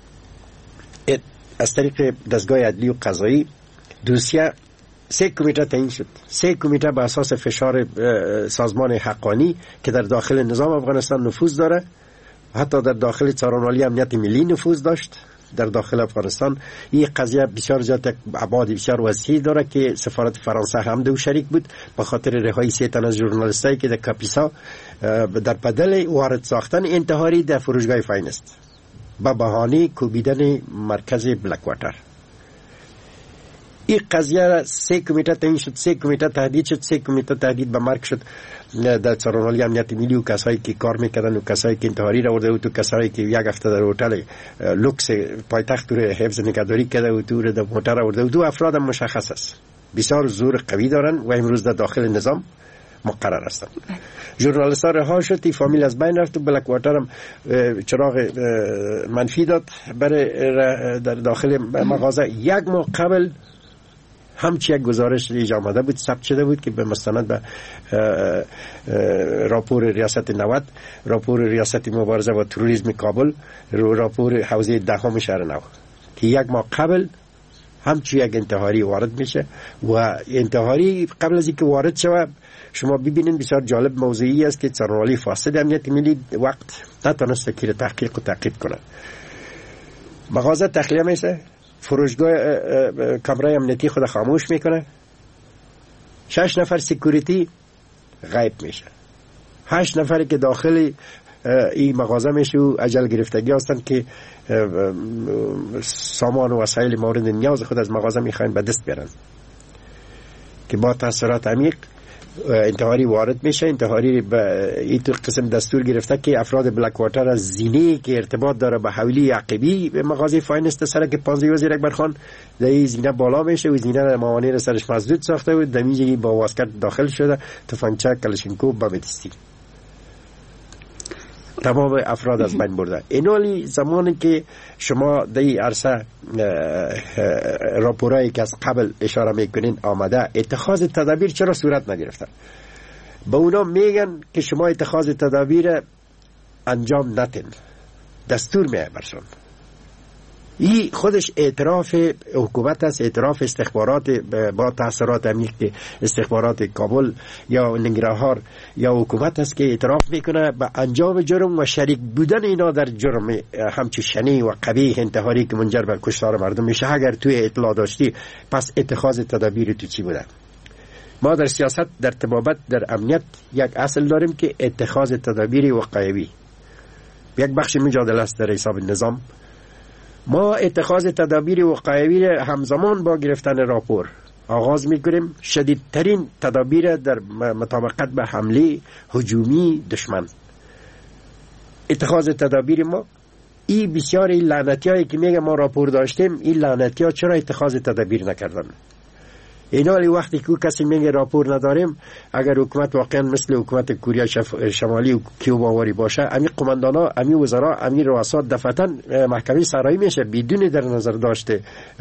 از طریق دستگاه عدلی و قضایی. دوسیه سه کمیته تعیین شد، سه کمیته به اساس فشار سازمان حقانی که در داخل نظام افغانستان نفوذ داره، حتی در داخل څارنوالي امنیت ملی نفوذ داشت در داخل افغانستان. این قضیه بسیار زیاد ابعاد بسیار وسیع داره که سفارت فرانسه هم دو شریک بود به خاطر رهایی سه تن از ژورنالیستایی که در کاپیسا در بدل وارد ساختن انتحاری در فروشگاه فاینست با بهانه کوبیدن مرکز بلک واتر. این قضیه سه کمیته تعیین شد، سه کمیته تهدید شد، سه کمیته تهدید به مرگ شد در څارنوالي امنیت ملی و کسایی که کار میکردن و کسایی که انتحاری را ورده و تو کسایی که یک هفته در هتل لوکس پایتخت رو حفظ نگهداری کرده و تو در موتر ورده و دو افراد مشخص است بسیار زور قوی دارن و امروز در داخل نظام مقرر هستند. ژورنالیست‌ها رها شد، تی فامیل از بین رفت و بلک واتر هم چراغ منفی داد برای در داخل مغازه. یک ماه قبل همچی یک گزارش ریج آمده بود ثبت شده بود که به مستند به راپور ریاست نود، راپور ریاست مبارزه با تروریسم کابل، راپور حوزه دهم شهر نو که یک ماه قبل همچی یک انتحاری وارد میشه و انتحاری قبل از اینکه وارد شود شما ببینید بسیار جالب موضوعی است که څارنوالي فاسد امنیت ملی وقت نتونسته که تحقیق و تعقیب کنه. مغازه تخلیه میشه، فروشگاه کامرای امنیتی خود خاموش میکنه، شش نفر سکیوریتی غیب میشه، هشت نفری که داخل این مغازه میشه و اجل گرفتگی هستند که سامان و وسایل مورد نیاز خود از مغازه میخواین به دست بیارن که با تاثیرات عمیق انتحاری وارد میشه. انتحاری به این قسم دستور گرفته که افراد بلک واتر از زینه که ارتباط داره به حویلی عقبی به مغازه فاینست سرک پانزده وزیر اکبر خان در این زینه بالا میشه و زینه موانع سرش مسدود ساخته و دمیجی با واسکت داخل شده، تفنگچه کلاشینکوف با مدستی. تمام افراد از بین برده. اینالی زمانی که شما در این عرصه راپورایی که از قبل اشاره میکنین آمده، اتخاذ تدابیر چرا صورت نگرفته؟ به اونا میگن که شما اتخاذ تدابیر انجام نتین، دستور میه برشون. این خودش اعتراف حکومت است، اعتراف استخبارات با تاثیرات عمیق استخبارات کابل یا ننگرهار یا حکومت است که اعتراف میکنه به انجام جرم و شریک بودن اینا در جرم همچی شنی و قبیح انتحاری که منجر به کشتار مردم میشه. اگر توی اطلاع داشتی پس اتخاذ تدابیر تو چی بوده؟ ما در سیاست، در طبابت، در امنیت یک اصل داریم که اتخاذ تدابیر وقایوی یک بخش مجادله است در حساب نظام. ما اتخاذ تدابیر وقایوی همزمان با گرفتن راپور آغاز میکنیم، شدیدترین تدابیر در مطابقت به حمله هجومی دشمن. اتخاذ تدابیر ما این بسیار این لعنتی هایی که میگه ما راپور داشتیم، این لعنتی ها چرا اتخاذ تدابیر نکردن؟ اینالی وقتی که کسی میگه راپور نداریم، اگر حکومت واقعا مثل حکومت کره شمالی و کیوباواری باشه، امی قماندانا، امی وزرا، امی رؤسا دفعتا محکمه سرایی میشه بدون در نظر داشته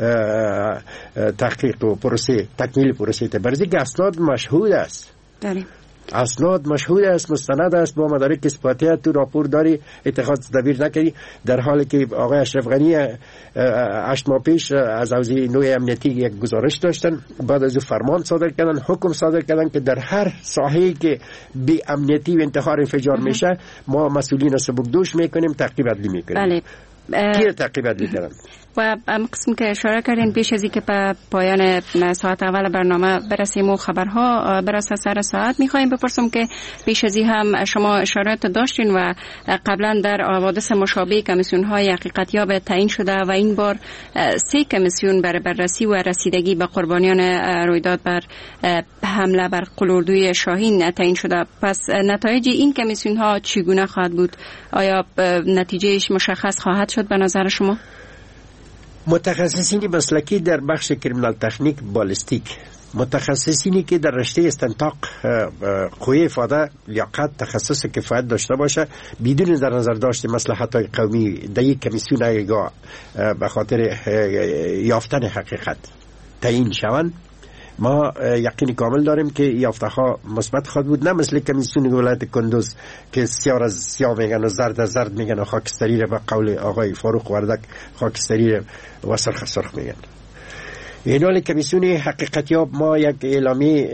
تحقیق و پروسه تکمیل پروسه تبرزی که اسناد مشهود است. داریم اسناد مشهود است، مستند است، با مدارک اثباتی تو راپور داری اتخاذ تدابیر نکردی، در حالی که آقای اشرف غنی هشت ماه پیش از حوزه نوع امنیتی یک گزارش داشتن، بعد از فرمان صادر کردن، حکم صادر کردن که در هر ساحه‌ای که بی امنیتی و انتحار انفجار میشه ما مسئولین سبکدوش میکنیم، تعقیب عدلی میکنیم. بله. کی تعقیب عدلی کردن؟ و قسم که اشاره کردین پیش از اینکه به پایان ساعت اول برنامه برسیم و خبرها برسه سر ساعت، میخوایم بپرسم که پیش از این هم شما اشارات داشتین و قبلا در حوادث مشابه کمیسیون های حقیقتیاب تعیین شده و این بار سه کمیسیون برای بررسی و رسیدگی به قربانیان رویداد بر حمله بر قلوردوی شاهین تعیین شده. پس نتایج این کمیسیون ها چگونه خواهد بود؟ آیا نتیجهش مشخص خواهد شد به نظر شما؟ متخصصین مسلکی در بخش کریمینال تکنیک بالستیک، متخصصینی که در رشته استنطاق قوی افاده لیاقت تخصص کفایت داشته باشه، بدون در نظر داشت مصلحت‌های قومی در یک کمیسیون ایگا به خاطر یافتن حقیقت تعیین شوند، ما یقین کامل داریم که یافته ها مثبت خواهد بود. نه مثل کمیسیون ولایت کندوز که سیاه از سیاه میگن و زرد از زرد میگن و خاکستری رو به قول آقای فاروق وردک خاکستری و سرخ سرخ میگن. این حال کمیسیون حقیقتیاب ما یک اعلامی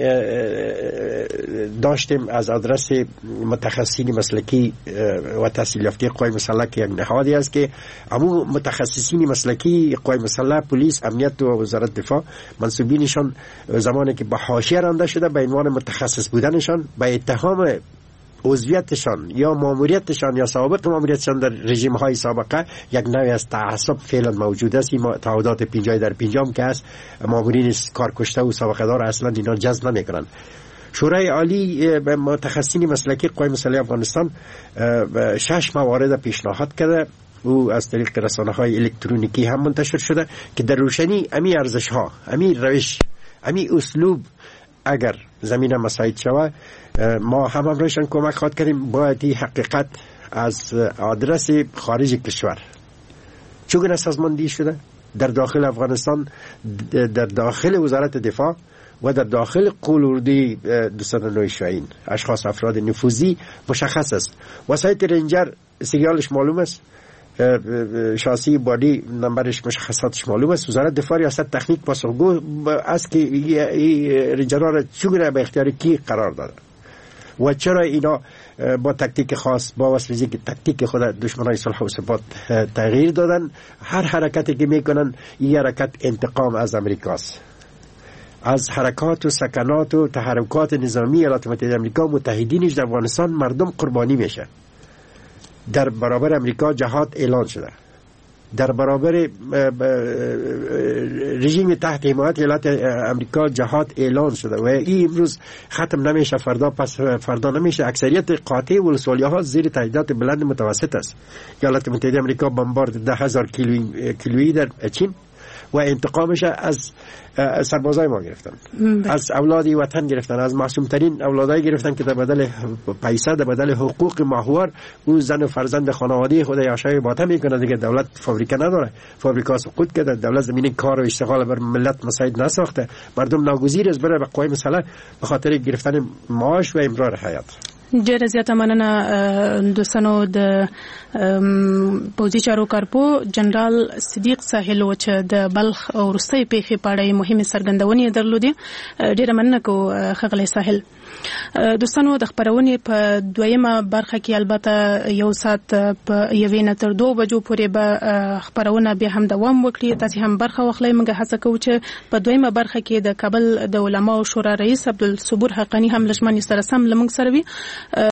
داشتیم از آدرس متخصصین مسلکی و تحصیل یافته قوای مسلح که یک نهادی است که همون متخصصین مسلکی قوای مسلح، پلیس، امنیت و وزارت دفاع منصوبینشان زمانی که به حاشیه رانده شده به عنوان متخصص بودنشان به اتهام عضویتشان یا ماموریتشان یا سابق ماموریتشان در رژیم های سابقه یک نوعی از تعصب فعلا موجود است. این تعهدات پنجاه در پنجاه که است، مامورین کارکشته و سابقه دار اصلا اینا جذب نمیکنن. شورای عالی متخصصین مسلکی قوای مسلح افغانستان شش موارد پیشنهاد کرده او از طریق رسانه های الکترونیکی هم منتشر شده که در روشنی امی ارزش ها، امی روش، امی اسلوب اگر زمینه مساعد شود ما هم همراهشان کمک خواهد کردیم. باید این حقیقت از آدرس خارج کشور چگونه سازماندهی شده در داخل افغانستان، در داخل وزارت دفاع و در داخل قلوردوی دویست و نه شاهین اشخاص افراد نفوذی مشخص است. وسایت رنجر سریالش معلوم است، شاسی بادی نمبرش مشخصاتش معلوم است. وزارت دفاع ریاست تکنیک پاسخگو است که رنجرها را چگونه به اختیار کی قرار داده و چرا اینا با تکتیک خاص با وسیله که تکتیک خود دشمنای صلح و ثبات تغییر دادن. هر حرکتی که میکنن این حرکت انتقام از امریکاست، از حرکات و سکنات و تحرکات نظامی ایالات متحده آمریکا متحدینش در افغانستان مردم قربانی میشه. در برابر امریکا جهاد اعلان شده، در برابر رژیم تحت حمایت ایالات امریکا جهاد اعلان شده و این امروز ختم نمیشه، فردا پس فردا نمیشه. اکثریت قاطع ولسوالی ها زیر تهدیدات بلند متوسط است. ایالات متحده آمریکا بمبارد ده هزار کیلویی در چین، و انتقامش از سربازای ما گرفتن، از اولاد وطن گرفتن، از معصوم ترین اولادای گرفتن که در بدل پیسه، در بدل حقوق ماهوار او زن و فرزند خانواده خود یاشای باطن میکنه. دیگه دولت فابریکه نداره، فابریکا سقوط کرده، دولت زمین کار و اشتغال بر ملت مساعد نساخته، مردم ناگزیر است بره به قوای مسلح به خاطر گرفتن معاش و امرار حیات. ډیره زیاته مننه دوستانو. د پوځي چارو کارپو جنرال صدیق ساحل و چې د بلخ او وروستۍ پیښې په اړه مهمه څرګندونې درلودې. ډیره مننه کو ښاغلی ساحل. دوستانو د خبرونې په دویمه برخه کې البته یو ساعت په یوې نه تر دوه بجو پورې به خبرونه بیا هم دوام وکړي. تاسې هم برخه واخلئ. موږ هڅه کوو چې په دویمه برخه کې د کابل د علماو شورا رئیس عبدالصبور حقانی هم لشمنی سره سم لمنګ سره وي.